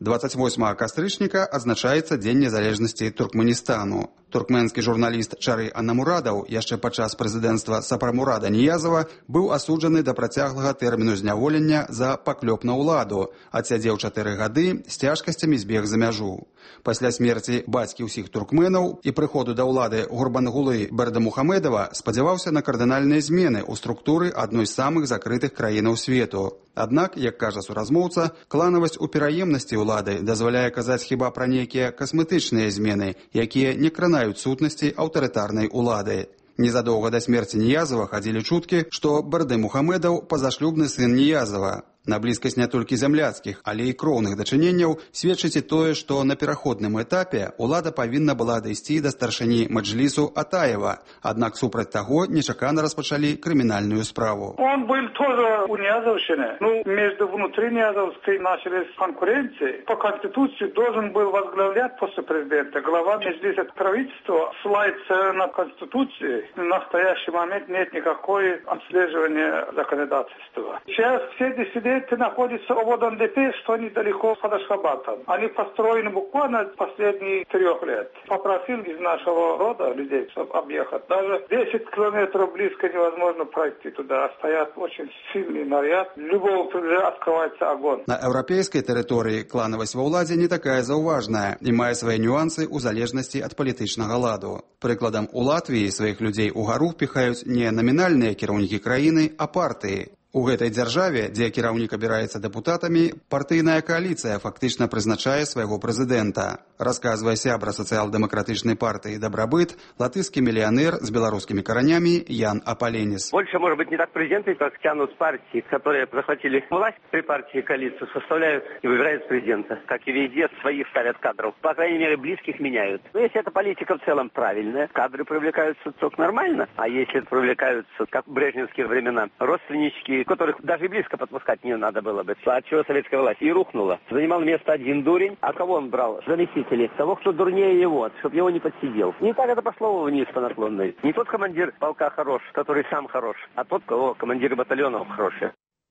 28 кастрычніка адзначаецца Дзень незалежнасці Туркменістану. Туркменскі журналіст Чары Анамурадаў яшчэ падчас прэзідэнцтва Сапрамурада Ніязава быў асуджаны да працяглага тэрміну зняволення за паклёп на ўладу, адсядзеў 4 гады, з цяжкасцямі збег за мяжу. Пасля смерці бацькі ўсіх туркменаў і прыходу да ўлады Гурбангулы Бердымухамедова спадзяваўся на кардынальныя змены ў структуры адной з самых закрытых краінаў свету. Аднак, як кажа суразмоўца, кланавасць у пераемнасці ўлады дазваляе казаць хіба пра нейкія касметычныя змены, якія не кранаюць сутнасці аўтарытарнай улады. Незадоўга да смерці Ніязава хадзілі чуткі, што Бердымухамедаў пазашлюбны сын Ніязава. На блізкасць не толькі зямляцкіх, але і кроўных дачыненняў сведчыць і тое, што на пераходным этапе ўлада павінна была дайсці да старшыні Маджлісу Атаева, аднак супраць таго нечакана распачалі крымінальную справу. Он был тоже у Ниязовщины. Между внутри Ниязовской начались конкуренции. По Конституции должен был возглавлять после президента. Глава Меджлиса правительства ссылается на Конституцию. В настоящий момент нет никакой отслеживания законодательства. Сейчас все диссиденты находятся в ОДНДП, что недалеко от Ашхабада. Они построены буквально последние 3 лет. Попросил из нашего рода людей, чтобы объехать. Даже 10 километров близко невозможно пройти туда. Стоят очень сильный наряд. Любого открывается огонь. На еўрапейскай тэрыторыі кланавасць ва ўладзе не такая заўважная і мае свае нюансы ў залежнасці ад палітычнага ладу. Прыкладам, у Латвіі сваіх людзей у гару впіхаюць не намінальныя кіраўнікі краіны, а партыі. У гэтай дзяржаве, дзе кіраўнік абіраецца дэпутатамі, партыйная кааліцыя фактычна прызначае свайго прэзідэнта. Расказвае сябра сацыял-дэмакратычнай партыі «Добробыт», латышскі миллионер с белорусскими коренями Ян Аполенис. Больше, может быть, не так президенты, как тянут партии, которые захватили власть при партии коалицию, составляют и выбирают президента. Как и везде, своих ставят кадров. По крайней мере, близких меняют. Но если эта политика в целом правильная, кадры привлекаются только нормально. А если привлекаются, как в брежневские времена, родственнички, которых даже близко подпускать не надо было бы. От чего советская власть и рухнула. Занимал место один дурень, а кого он брал? Заместители. Того, кто дурнее его, чтобы его не подсидел. Не так это пошло вниз по наклонной. Не тот командир полка хорош, который сам хорош, а тот, кого командиры батальонов хорошие.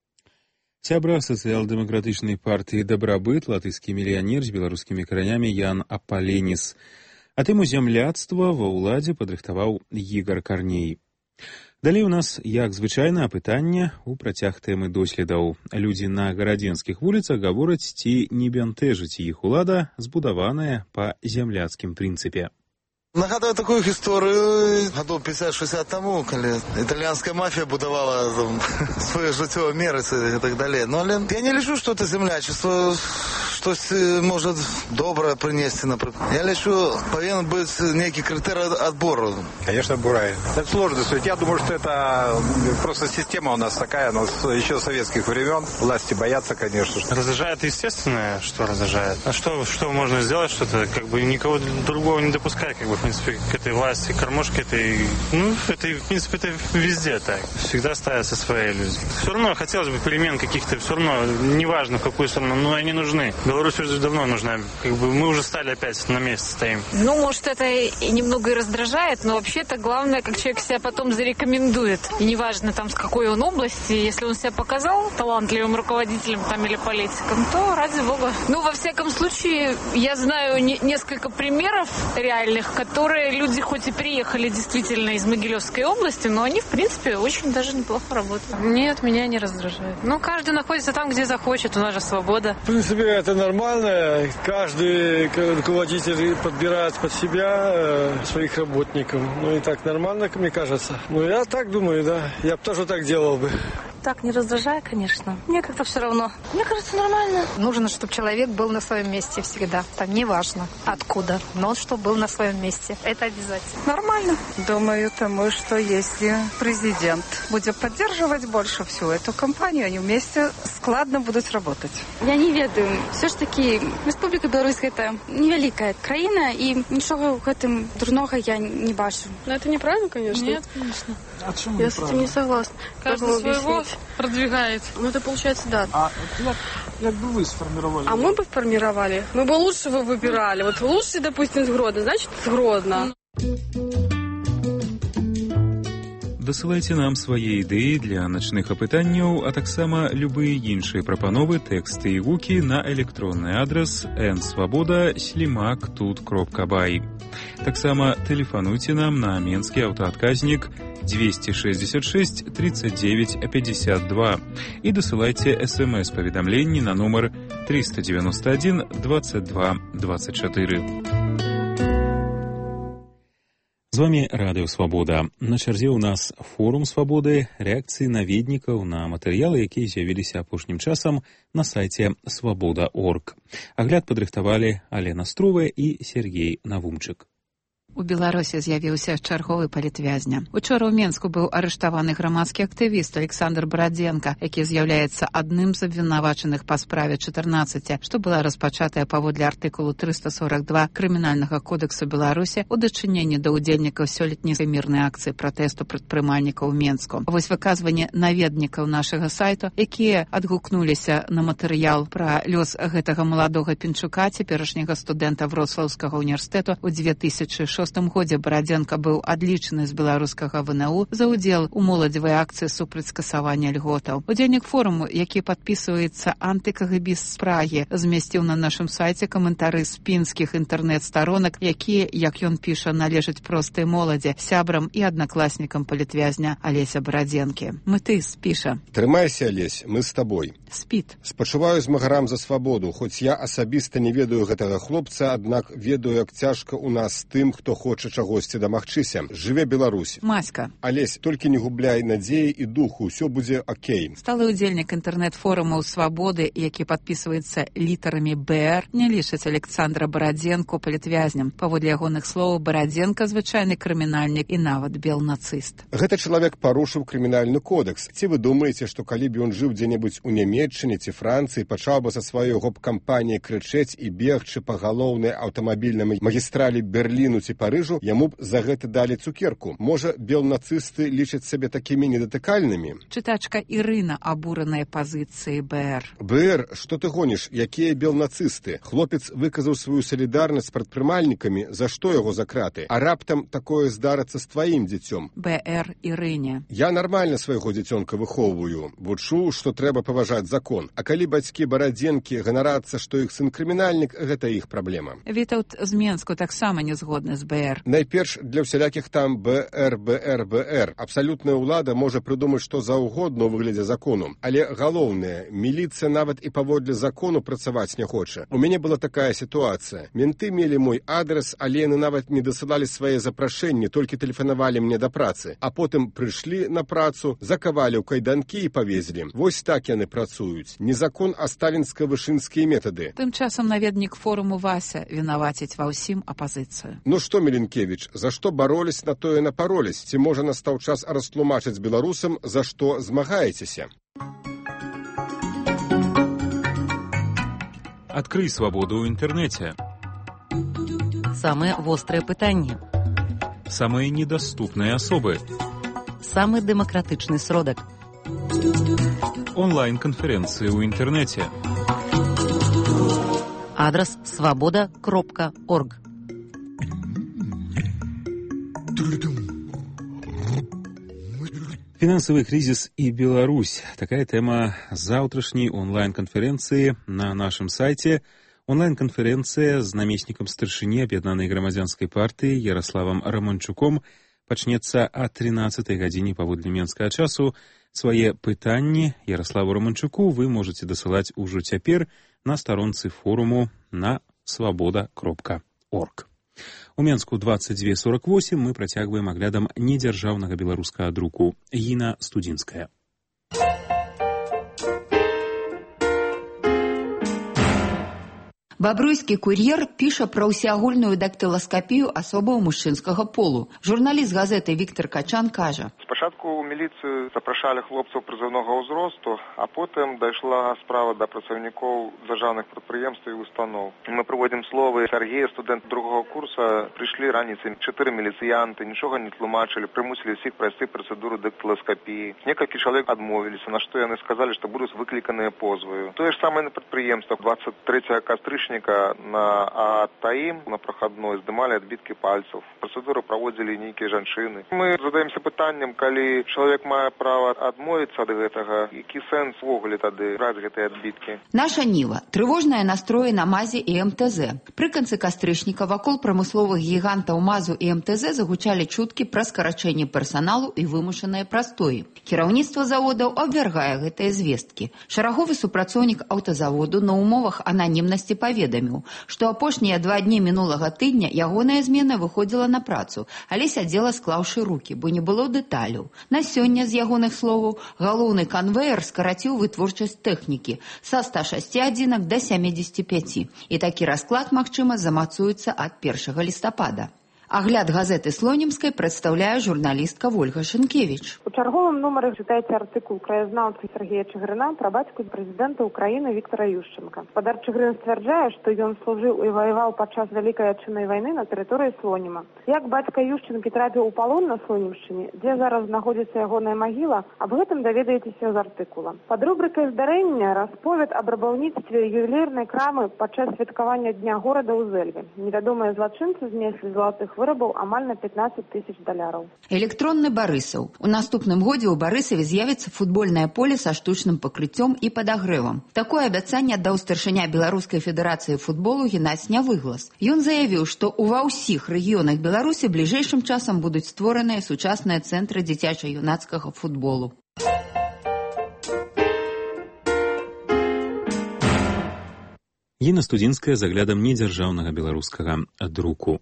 Сябра сацыял-дэмакратычнай партыі «Добробыт», латышскі мільянер з беларускімі каранями Ян Аполенис. А тэму зямляцтва ва ўладзе падрыхтаваў Ігар Карней. Далей у нас, як звычайна, апытанне ў працяг тэмы доследаў. Людзі на гарадзенскіх вуліцах гавораць, ці не бянтэжыць іх улада, збудаваная па земляцкім прынцыпе. Нагадаю такую гісторыю гадоў 50-60 таму, калі італьянская мафія будавала сваё жыццё ў Амерыцы і так далей. Но але я не лічу, што это землячество штосьці можа добрае прынесці, напрыклад. Я лічу, павінен быць нейкі крытэрый адбору. Конечно, бурай. Это сложно судить. Я думаю, что это просто система у нас такая, но еще советских времен. Власти боятся, конечно. Раздражает естественное, что раздражает. А что можно сделать, что-то как бы никого другого не допускать, как бы, в принципе, к этой власти, к кормушке этой. Это, в принципе, это везде так. Всегда ставятся свои люди. Все равно хотелось бы перемен каких-то, все равно, неважно в какую сторону, но они нужны. Беларусь уже давно нужна. Как бы мы уже стали опять на месте стоим. Может, это и немного и раздражает, но вообще-то главное, как человек себя потом зарекомендует. И неважно, там, с какой он области, если он себя показал талантливым руководителем там, или политиком, то ради бога. Во всяком случае, я знаю несколько примеров реальных, которые люди хоть и приехали действительно из Могилевской области, но они, в принципе, очень даже неплохо работают. Нет, меня не раздражает. Каждый находится там, где захочет, у нас же свобода. В принципе, это нормально. Каждый руководитель подбирает под себя своих работников. И так нормально, мне кажется. Я так думаю, да. Я бы тоже так делал бы. так не раздражает, конечно. Мне как-то все равно. Мне кажется, нормально. Нужно, чтобы человек был на своем месте всегда. Там не важно откуда, но чтобы был на своем месте. Это обязательно. Нормально. Думаю, тому, что если президент будет поддерживать больше всю эту кампанию, они вместе складно будут работать. Я не ведаю. Все ж таки, Республика Беларусь это невеликая краина, и ничего в этом дурного я не бачу. Но это неправильно, конечно. Нет, конечно. А почему я с этим не согласна. Каждый своего продвигает. Ну, это получается, да. А как бы вы сформировали? А мы бы формировали. Мы бы лучше выбирали. Вот лучше, допустим, с Гродно, значит, с Гродно. Дасылайце нам свае ідэі для начных апытанняў, а таксама любыя іншыя прапановы, тэксты і гукі на электронны адрас nsvoboda@slimak.tut.by. Таксама тэлефануйце нам на менскі аўтаадказнік 266 39 52 і дасылайце смс-паведамленні на нумар 391 22 24. З вами Радыё Свабода. На чарзе ў нас форум Свабоды, рэакцыі наведнікаў на матэрыялы, якія з'явіліся апошнім часам на сайце свабода.орг. Агляд падрыхтавалі Алена Струвая і Сергей Навумчык. У Беларусі з'явіўся чарговы палітвязня. Учора ў Менску быў арыштаваны грамадскі актывіст Александр Бородзенко, які з'яўляецца адным з абвінавачаных па справе 14, што была распачатая паводле артыкулу 342 Крымінальнага кодексу Беларусі у дачыненні да ўдзельнікаў сёлетняй мірнай акцыі пратэсту прадпрымальнікаў у Менску. Вось выказванне наведнікаў нашага сайту, якія адгукнуліся на матэрыял пра лёс гэтага маладога пінчука, цяперашняга студэнта Вроцлаўскага універсітэту ў 2006 годзе. Бородзенко быў адлічаны з беларускага ВНУ за ўдзел у моладзевай акцыі супраць скасавання льготаў. Удзельнік форуму, які падпісваецца антыкагбіст з Прагі, змясціў на нашым сайце каментары з пінскіх інтэрнэт-старонак, якія, як ён піша, належаць простай моладзі, сябрам і аднакласнікам палітвязня Алеся Бородзенкі. Мытыс піша: «Трымайся, Алесь, мы з табой. Спіт. Спачуваю змагарам за свабоду, хоць я асабіста не ведаю гэтага хлопца, аднак ведаю, як цяжка ў нас тым, хто хоча чагосьці дамагчыся. Жыве Беларусь. Маська. Алесь, толькі не губляй надзеі і духу, ўсё будзе окей». Сталы ўдзельнік інтэрнэт-форумаў «Свабоды», які падпісваецца літарамі БР, не лічыць Александра Бородзенко палітвязням. Паводле ягоных словаў, Бородзенко звычайны крымінальнік і нават белнацыст. Гэты чалавек парушыў крымінальны кодекс. Ці вы думаеце, што калі б ён жыў дзе-небудзь у Нямецчыне ці Францыі, пачаў бы са сваёй гоп-кампаніяй крычэць і бегчы па галоўнай аўтамабільнай магістралі Берліну ці Парыжу, яму б за гэта далі цукерку. Можа, белнацысты лічаць сябе такімі недатыкальнымі? Чытачка Ірына абураная пазіцыі БР. БР, што ты гоніш? Якія белнацысты? Хлопец выказаў сваю салідарнасць з прадпрымальнікамі, за што яго за краты? А раптам такое здарыцца з тваім дзіцём? БР Ірыне. Я нармальна свайго дзіцёнка выхоўваю. Вучу, што трэба паважаць закон. А калі бацькі Бородзенкі ганарацца, што іх сын крымінальнік, гэта іх праблема. Вітаўт з Менску таксама не згодны з БР. Найперш для ўсялякіх там БР. Абсалютная ўлада можа прыдумаць што заўгодна ў выглядзе закону. Але галоўнае, міліцыя нават і паводле закону працаваць не хоча. У мяне была такая сітуацыя. Менты мелі мой адрес, але яны нават не дасылалі свае запрашэнні, толькі тэлефанавалі мне да працы. А потым прыйшлі на працу, закавалі ў кайданкі і павезлі. Вось так яны працуюць. Не закон, а сталінска-вышынскія метады. Тым часам наведнік форуму Вася вінаваціць ва ўсім апазіцыю. Ну што, Міленкевіч, за што баролись, на тое напаролись? Ці можа настаў час растлумачыць беларусам, за што змагаецеся? Адкрый свабоду ў інтэрнэце. Самыя вострыя пытанні. Самыя недаступныя асобы. Самы дэмакратычны сродак. Онлайн-канферэнцыі ў інтэрнэце. Адрас свабода.орг. Фінансавы крызіс і Беларусь. Такая тэма заўтрашняй онлайн-канферэнцыі на нашым сайце. Онлайн-канферэнцыя з намеснікам старшыні аб'яднанай грамадзянскай партыі Ярославам Романчуком пачнецца о 13 гадзіне паводле менскага часу. Свае пытанні Ярославу Романчуку вы можаце дасылаць ужо цяпер на старонцы форуму на свабода.орг. У Менску 22:48 мы працягваем аглядам недзяржаўнага беларускага друку. Іна Студзінская. Бабруйскі кур'ер піша пра ўсеагульную дактыласкапію асобаў мужчынскага полу. Журналіст газеты Віктор Качан кажа: спачатку ў міліцыю запрашалі хлопцаў прызыўнога ўзросту, а потым дайшла справа да працаўнікоў дзяржаўных прадпрыемстваў і устаноў. Мы прыводзім словы Сергея, студэнт другого курса, прыйшлі раніцай 4 міліцыянты, нічога не тлумачылі, прымусілі ўсіх прайсці працэдуру дактыласкапіі. Некалькі чалавек адмовіліся, на што яны сказалі, што будуць выкліканыя позваю. Тое ж самае на прадпрыемствах. 23 кастрычніка на АТАИМ на прахадной здымалі адбіткі пальцаў. Працэдуру праводзілі нейкія жанчыны. Мы задаемся пытаннем, калі чалавек мае права адмовіцца ад гэтага, які сэнс увогуле тады браць гэтыя адбіткі. Наша Ніва. Трывожныя настроі на МАЗе і МТЗ. Пры канцы кастрычніка вакол прамысловых гігантаў МАЗу і МТЗ загучалі чуткі пра скарачэнне персаналу і вымушаныя прастоі. Кіраўніцтва заводаў абвяргае гэтыя звесткі. Шараговы супрацоўнік аўтазаводу на умовах ананімнасці паведаміў, што апошнія 2 дні мінулага тыдня ягоная змена выходзіла на працу, але сядзела склаўшы рукі, бо не было дэталяў. На сёння, з ягоных словаў, галоўны канвеер скараціў вытворчасць тэхнікі са 106 адзінак да 75. І такі расклад, магчыма, замацуецца ад 1 лістапада. Агляд газеты Слонімскай прадстаўляе журналістка Вольга Шынкевіч. У чарговым нумары чытайце артыкул краязнаўцы Сергея Чыгрына пра бацьку прэзідэнта Украіны Віктора Ющенка. Спадар Чыгрын сцвярджае, што ён служыў і ваяваў падчас Вялікай Адчыннай вайны на тэрыторыі Слоніма. Як бацька Ющенкі трапіў у палон на Слонімшчыне, дзе зараз знаходзіцца ягоная магіла, аб гэтым даведаецеся з артыкула. Пад рубрыкай здарэння расповед аб рабаўніцтве ювелірнай крамы падчас святкавання дня горада ў Зэльве. Невядомыя злачынцы знеслі залатых вырабаў амаль на $15 000. Электронны Барысаў. У наступным годзе ў Барысаве з'явіцца футбольнае поле са штучным пакрыццём і падагрэвам. Такое абяцанне даў старшыня Беларускай федэрацыі футболу Геннадзь Нявыглас. Ён заявіў, што ува ўсіх рэгіёнах Беларусі бліжэйшым часам будуць створаныя сучасныя цэнтры дзіцяча-юнацкага футболу. Гіна студзінская з аглядам недзяржаўнага беларускага друку.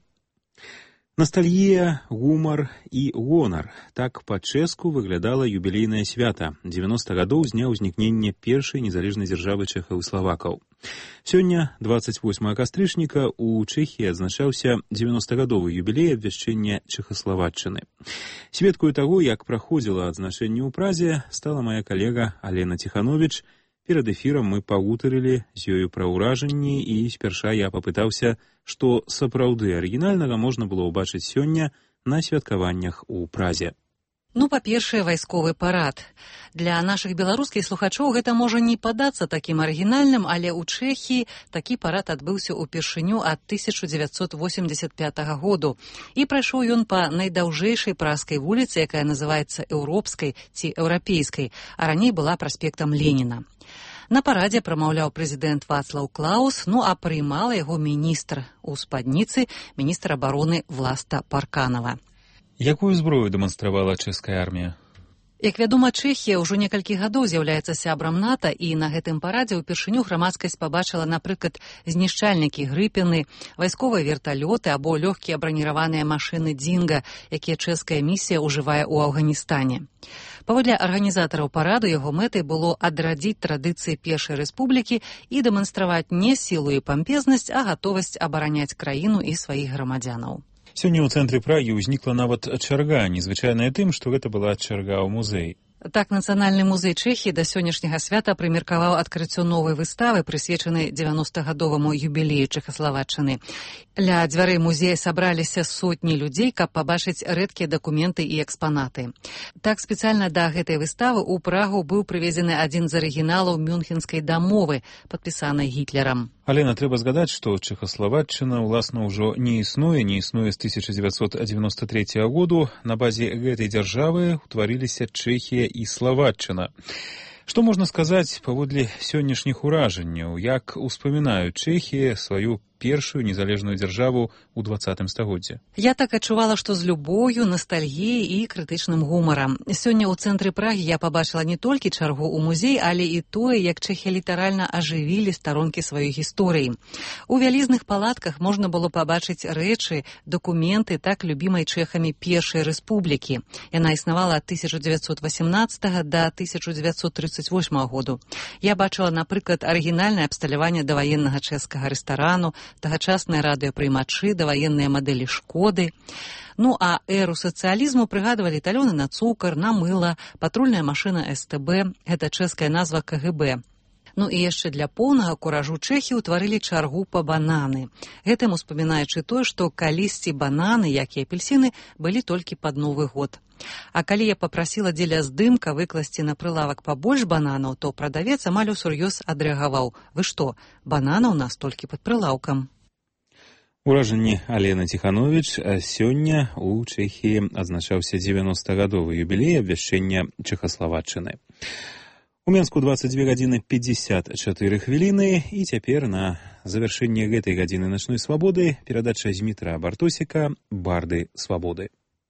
Ностальгія, гумар і гонар. Так па-чэску выглядала юбілейнае свята. 90 гадоў з дня ўзнікнення першай незалежнай дзяржавы чэхаў і славакаў. Сёння, 28 кастрычніка, у Чэхіі адзначаўся 90-гадовы юбілей абвяшчэння Чэхаславаччыны. Сведкаю таго, як праходзіла адзначэнне ў Празе, стала мая калега Алена Ціхановіч. Перад эфірам мы пагутарылі з ёю пра ўражанні, і спярша я папытаўся, што сапраўды арыгінальнага можна было ўбачыць сёння на святкаваннях у Празе. Ну, па-першае, вайсковы парад. Для нашых беларускіх слухачоў гэта можа не падацца такім арыгінальным, але ў Чэхіі такі парад адбыўся ўпершыню ад 1985 году. І прайшоў ён па найдаўжэйшай празскай вуліцы, якая называецца Еўропскай ці Еўрапейскай, а раней была праспектам Леніна. На парадзе прамаўляў прэзідэнт Вацлаў Клаус, ну а прыймала яго міністр у спадніцы, міністр абароны Власта Парканова. Якую зброю дэманстравала чэшская армія? Як вядома, Чэхія ўжо некалькі гадоў з'яўляецца сябрам НАТО, і на гэтым парадзе ўпершыню грамадскасць пабачыла, напрыклад, знішчальнікі Грыпіны, вайсковыя верталёты або лёгкія браніраваныя машыны Дзінга, якія чэшская місія ўжывае ў Афганістане. Паводле арганізатараў параду, яго мэтай было адрадзіць традыцыі Першай рэспублікі і дэманстраваць не сілу і пампезнасць, а гатовасць абараняць краіну і сваіх грамадзянаў. Сёння ў цэнтры Прагі ўзнікла нават чарга, незвычайная тым, што гэта была чарга ў музей. Так, Нацыянальны музей Чэхіі да сённяшняга свята прымеркаваў адкрыццё новай выставы, прысвечанай 90-гадоваму юбілею Чэхаславаччыны. Ля дзвярэй музея сабраліся сотні людзей, каб пабачыць рэдкія дакументы і экспанаты. Так, спецыяльна да гэтай выставы ў Прагу быў прывезены адзін з арыгіналаў мюнхенскай дамовы, падпісанай Гітлерам. Алена, трэба згадаць, што Чэхаславаччына, уласна, ўжо не існуе з 1993 году. На базе гэтай дзяржавы утварыліся Чэхія і Славаччына. Што можна сказаць паводле сённяшніх уражанняў, як успамінаюць Чэхі сваю першую незалежную дзяржаву ў 20 стагоддзі. Я так адчувала, што з любоўю, настальгіяй і крытычным гумарам. Сёння ў цэнтры Прагі я пабачыла не толькі чаргу ў музей, але і тое, як чэхі літаральна ажывілі старонкі сваёй гісторыі. У вялізных палатках можна было пабачыць рэчы, дакументы так любімай чэхамі першай рэспублікі. Яна існавала ад 1918 да 1938 году. Я бачыла, напрыклад, арыгінальнае абсталяванне даваеннага чэшскага рэстарану, тагачасныя радыёпрымачы, даваенныя мадэлі «Шкоды». Ну, а эру сацыялізму прыгадвалі талёны на цукар, на мыла, патрульная машына СТБ, гэта чэшская назва КГБ. Ну і яшчэ для поўнага куражу чэхі ўтварылі чаргу па бананы. Гэтым успамінаючы тое, што калісьці бананы, як і апельсіны, былі толькі пад Новы год. А калі я папрасіла дзеля здымка выкласці на прылавак пабольш бананаў, то прадавец амаль усур'ёз адрэагаваў: «Вы што, банана ў нас толькі пад прылаўкам». Уражанне Алены Ціхановіч. Сёння ў Чэхіі адзначаўся 90-гадовы юбілей абвяшчэння Чэхаславаччыны. У Менску 22 гадзіны 54 хвіліны, і цяпер на завяршэнне гэтай гадзіны начной свабоды перадача Змітра Бартосіка «Барды свабоды».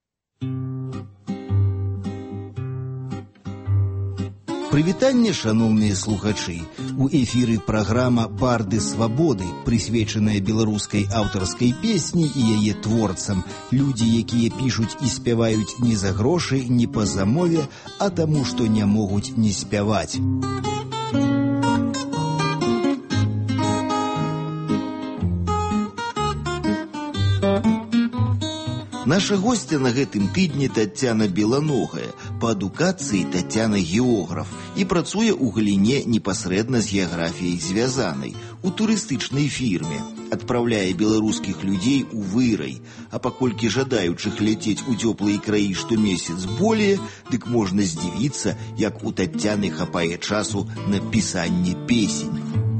Прывітанне, шаноўныя слухачы! У эфіры праграма «Барды свабоды», прысвечаная беларускай аўтарскай песні і яе творцам. Людзі, якія пішуць і спяваюць не за грошы, не па замове, а таму, што не могуць не спяваць. Наша госця на гэтым тыдні Тацяна Беланогая, па адукацыі Тацяна географ і працуе ў галіне непасрэдна з геаграфіяй звязанай, у турыстычнай фірме, адпраўляе беларускіх людзей у вырай, а паколькі жадаючых ляцець у цёплыя краі штомесяц более, дык можна здзівіцца, як у Тацяны хапае часу на пісанне песень.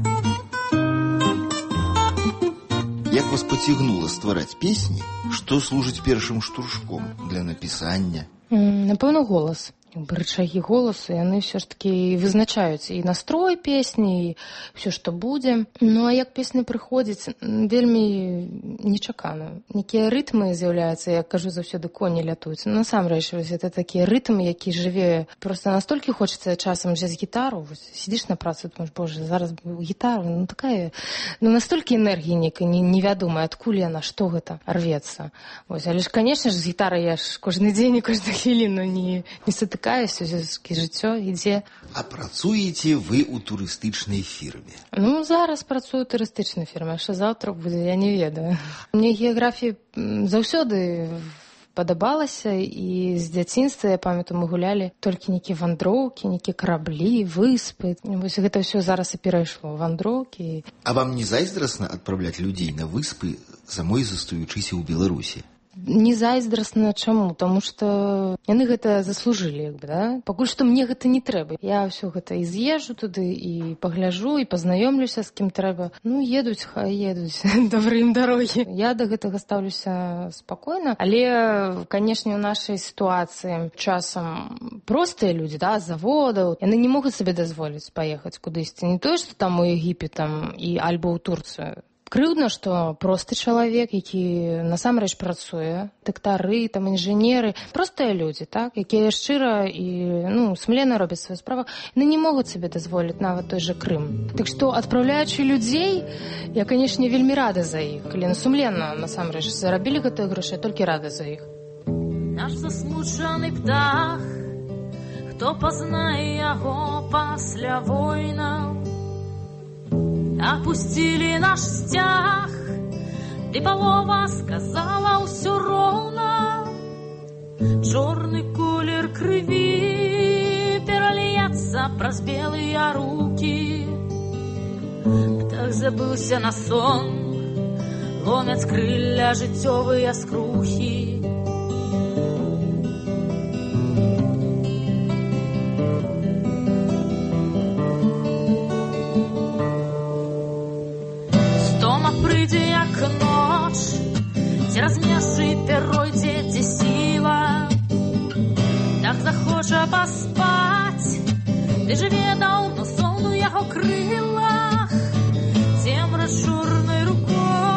Як вас пацягнула ствараць песні? Што служыць першым штуршком для напісання? Напэўна, голас. Рычагі голасу, яны ўсё ж такі вызначаюць і настрой песні, і ўсё, што будзе. Ну, а як песня прыходзіць, вельмі нечакана. Некія рытмы з'яўляюцца, я кажу, заўсёды коні лятуюць. Насамрэч, гэта такія рытмы, які жыве. Просто настолькі хочацца часам взяць гітару, сидзіш на працу, думаеш, боже, зараз гітару, ну такая, ну настолькі энергіі нейкай невядомая, адкуль яна, што гэта рвецца. Але ж, канешне ж, з гітарай я ж кожны дзень і кожную хвіліну не сатыкаюся. Жыццё ідзе. А працуеце вы ў турыстычнай фірме? Ну, зараз працую ў турыстычнай фірме, а што заўтра будзе, я не ведаю. Мне геаграфія заўсёды падабалася, і з дзяцінства, я памятаю, мы гулялі толькі нейкія вандроўкі, нейкія караблі, выспы. Вось гэта ўсё зараз і перайшло, вандроўкі. А вам не зайздрасна адпраўляць людзей на выспы, самой застаючыся ў Беларусі? Не зайздрасна. Чаму? Таму што яны гэта заслужылі, да? Пакуль што мне гэта не трэба. Я ўсё гэта і з'езжу туды, і пагляжу, і пазнаёмлюся з кім трэба. Ну, едуць, хай едуць. Добры ім дарогі. Я да гэтага стаўлюся спакойна. Але, канешне, у нашай сітуацыі часам простыя людзі, да, з заводаў, яны не могуць сабе дазволіць паехаць кудысьці. Не тое, што там у Егіпет там, і альбо ў Турцыю. Крыўдна, што просты чалавек, які насамрэч працуе, дактары, там інжынеры, простыя людзі, так, якія шчыра і сумленна робяць сваю справу, яны не могуць сабе дазволіць нават той жа Крым. Так што, адпраўляючы людзей, я, канешне, вельмі рада за іх. Калі сумленна, насамрэч, зарабілі гэтыя грошы, я толькі рада за іх. Наш засмучаны птах, хто пазнае яго пасля войнаў, опустили наш сцяг, ды палова сказала ўсё роўна. Чорны колер крыві пераліецца праз белыя рукі. Птах забыўся на сон, ломяць крылля жыццёвыя скрухі. Прыйдзе як ноч, цераз межы перойдзе, дзе сіла. Так захоча паспаць, ты жыве даўно сон у яго крылах. Цемра чорнай рукой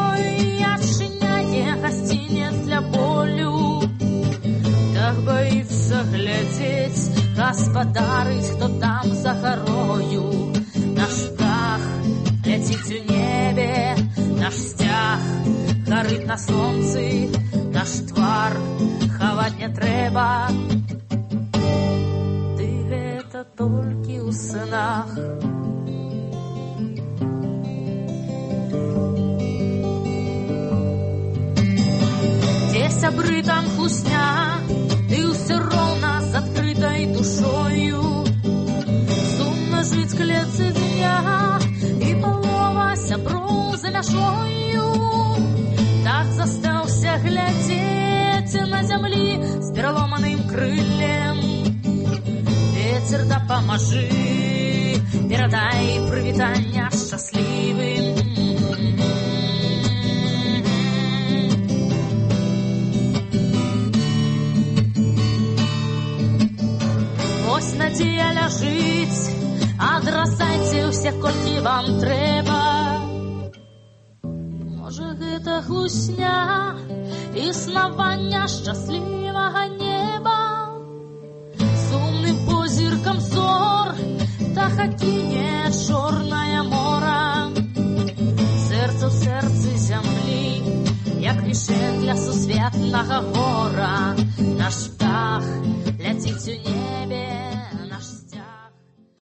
гаспадарыць, хто там за гарою. Наш птах ляціць у небе, наш сцяг гарыць на сонцы, наш твар хаваць не трэба. Ды гэта толькі ў сынах. Дзе сябры там хлусня, ты ўсё роўна з адкрытай душою. Сумна жыць клетцы дня, і палова сяброў за мяжою. Так застаўся глядзець на зямлі з пераломаным крыллем. Вецер, дапамажы, перадай прывітання шчаслівым. Вось надзея ляжыць, адрасайце ўсе, колькі вам трэба. Можа, гэта хлусня існавання шчаслівага неба. Сумным позіркам зор птаха кіне чорнае мора. Сэрца ў сэрцы зямлі, як мішень для сусветнага гора.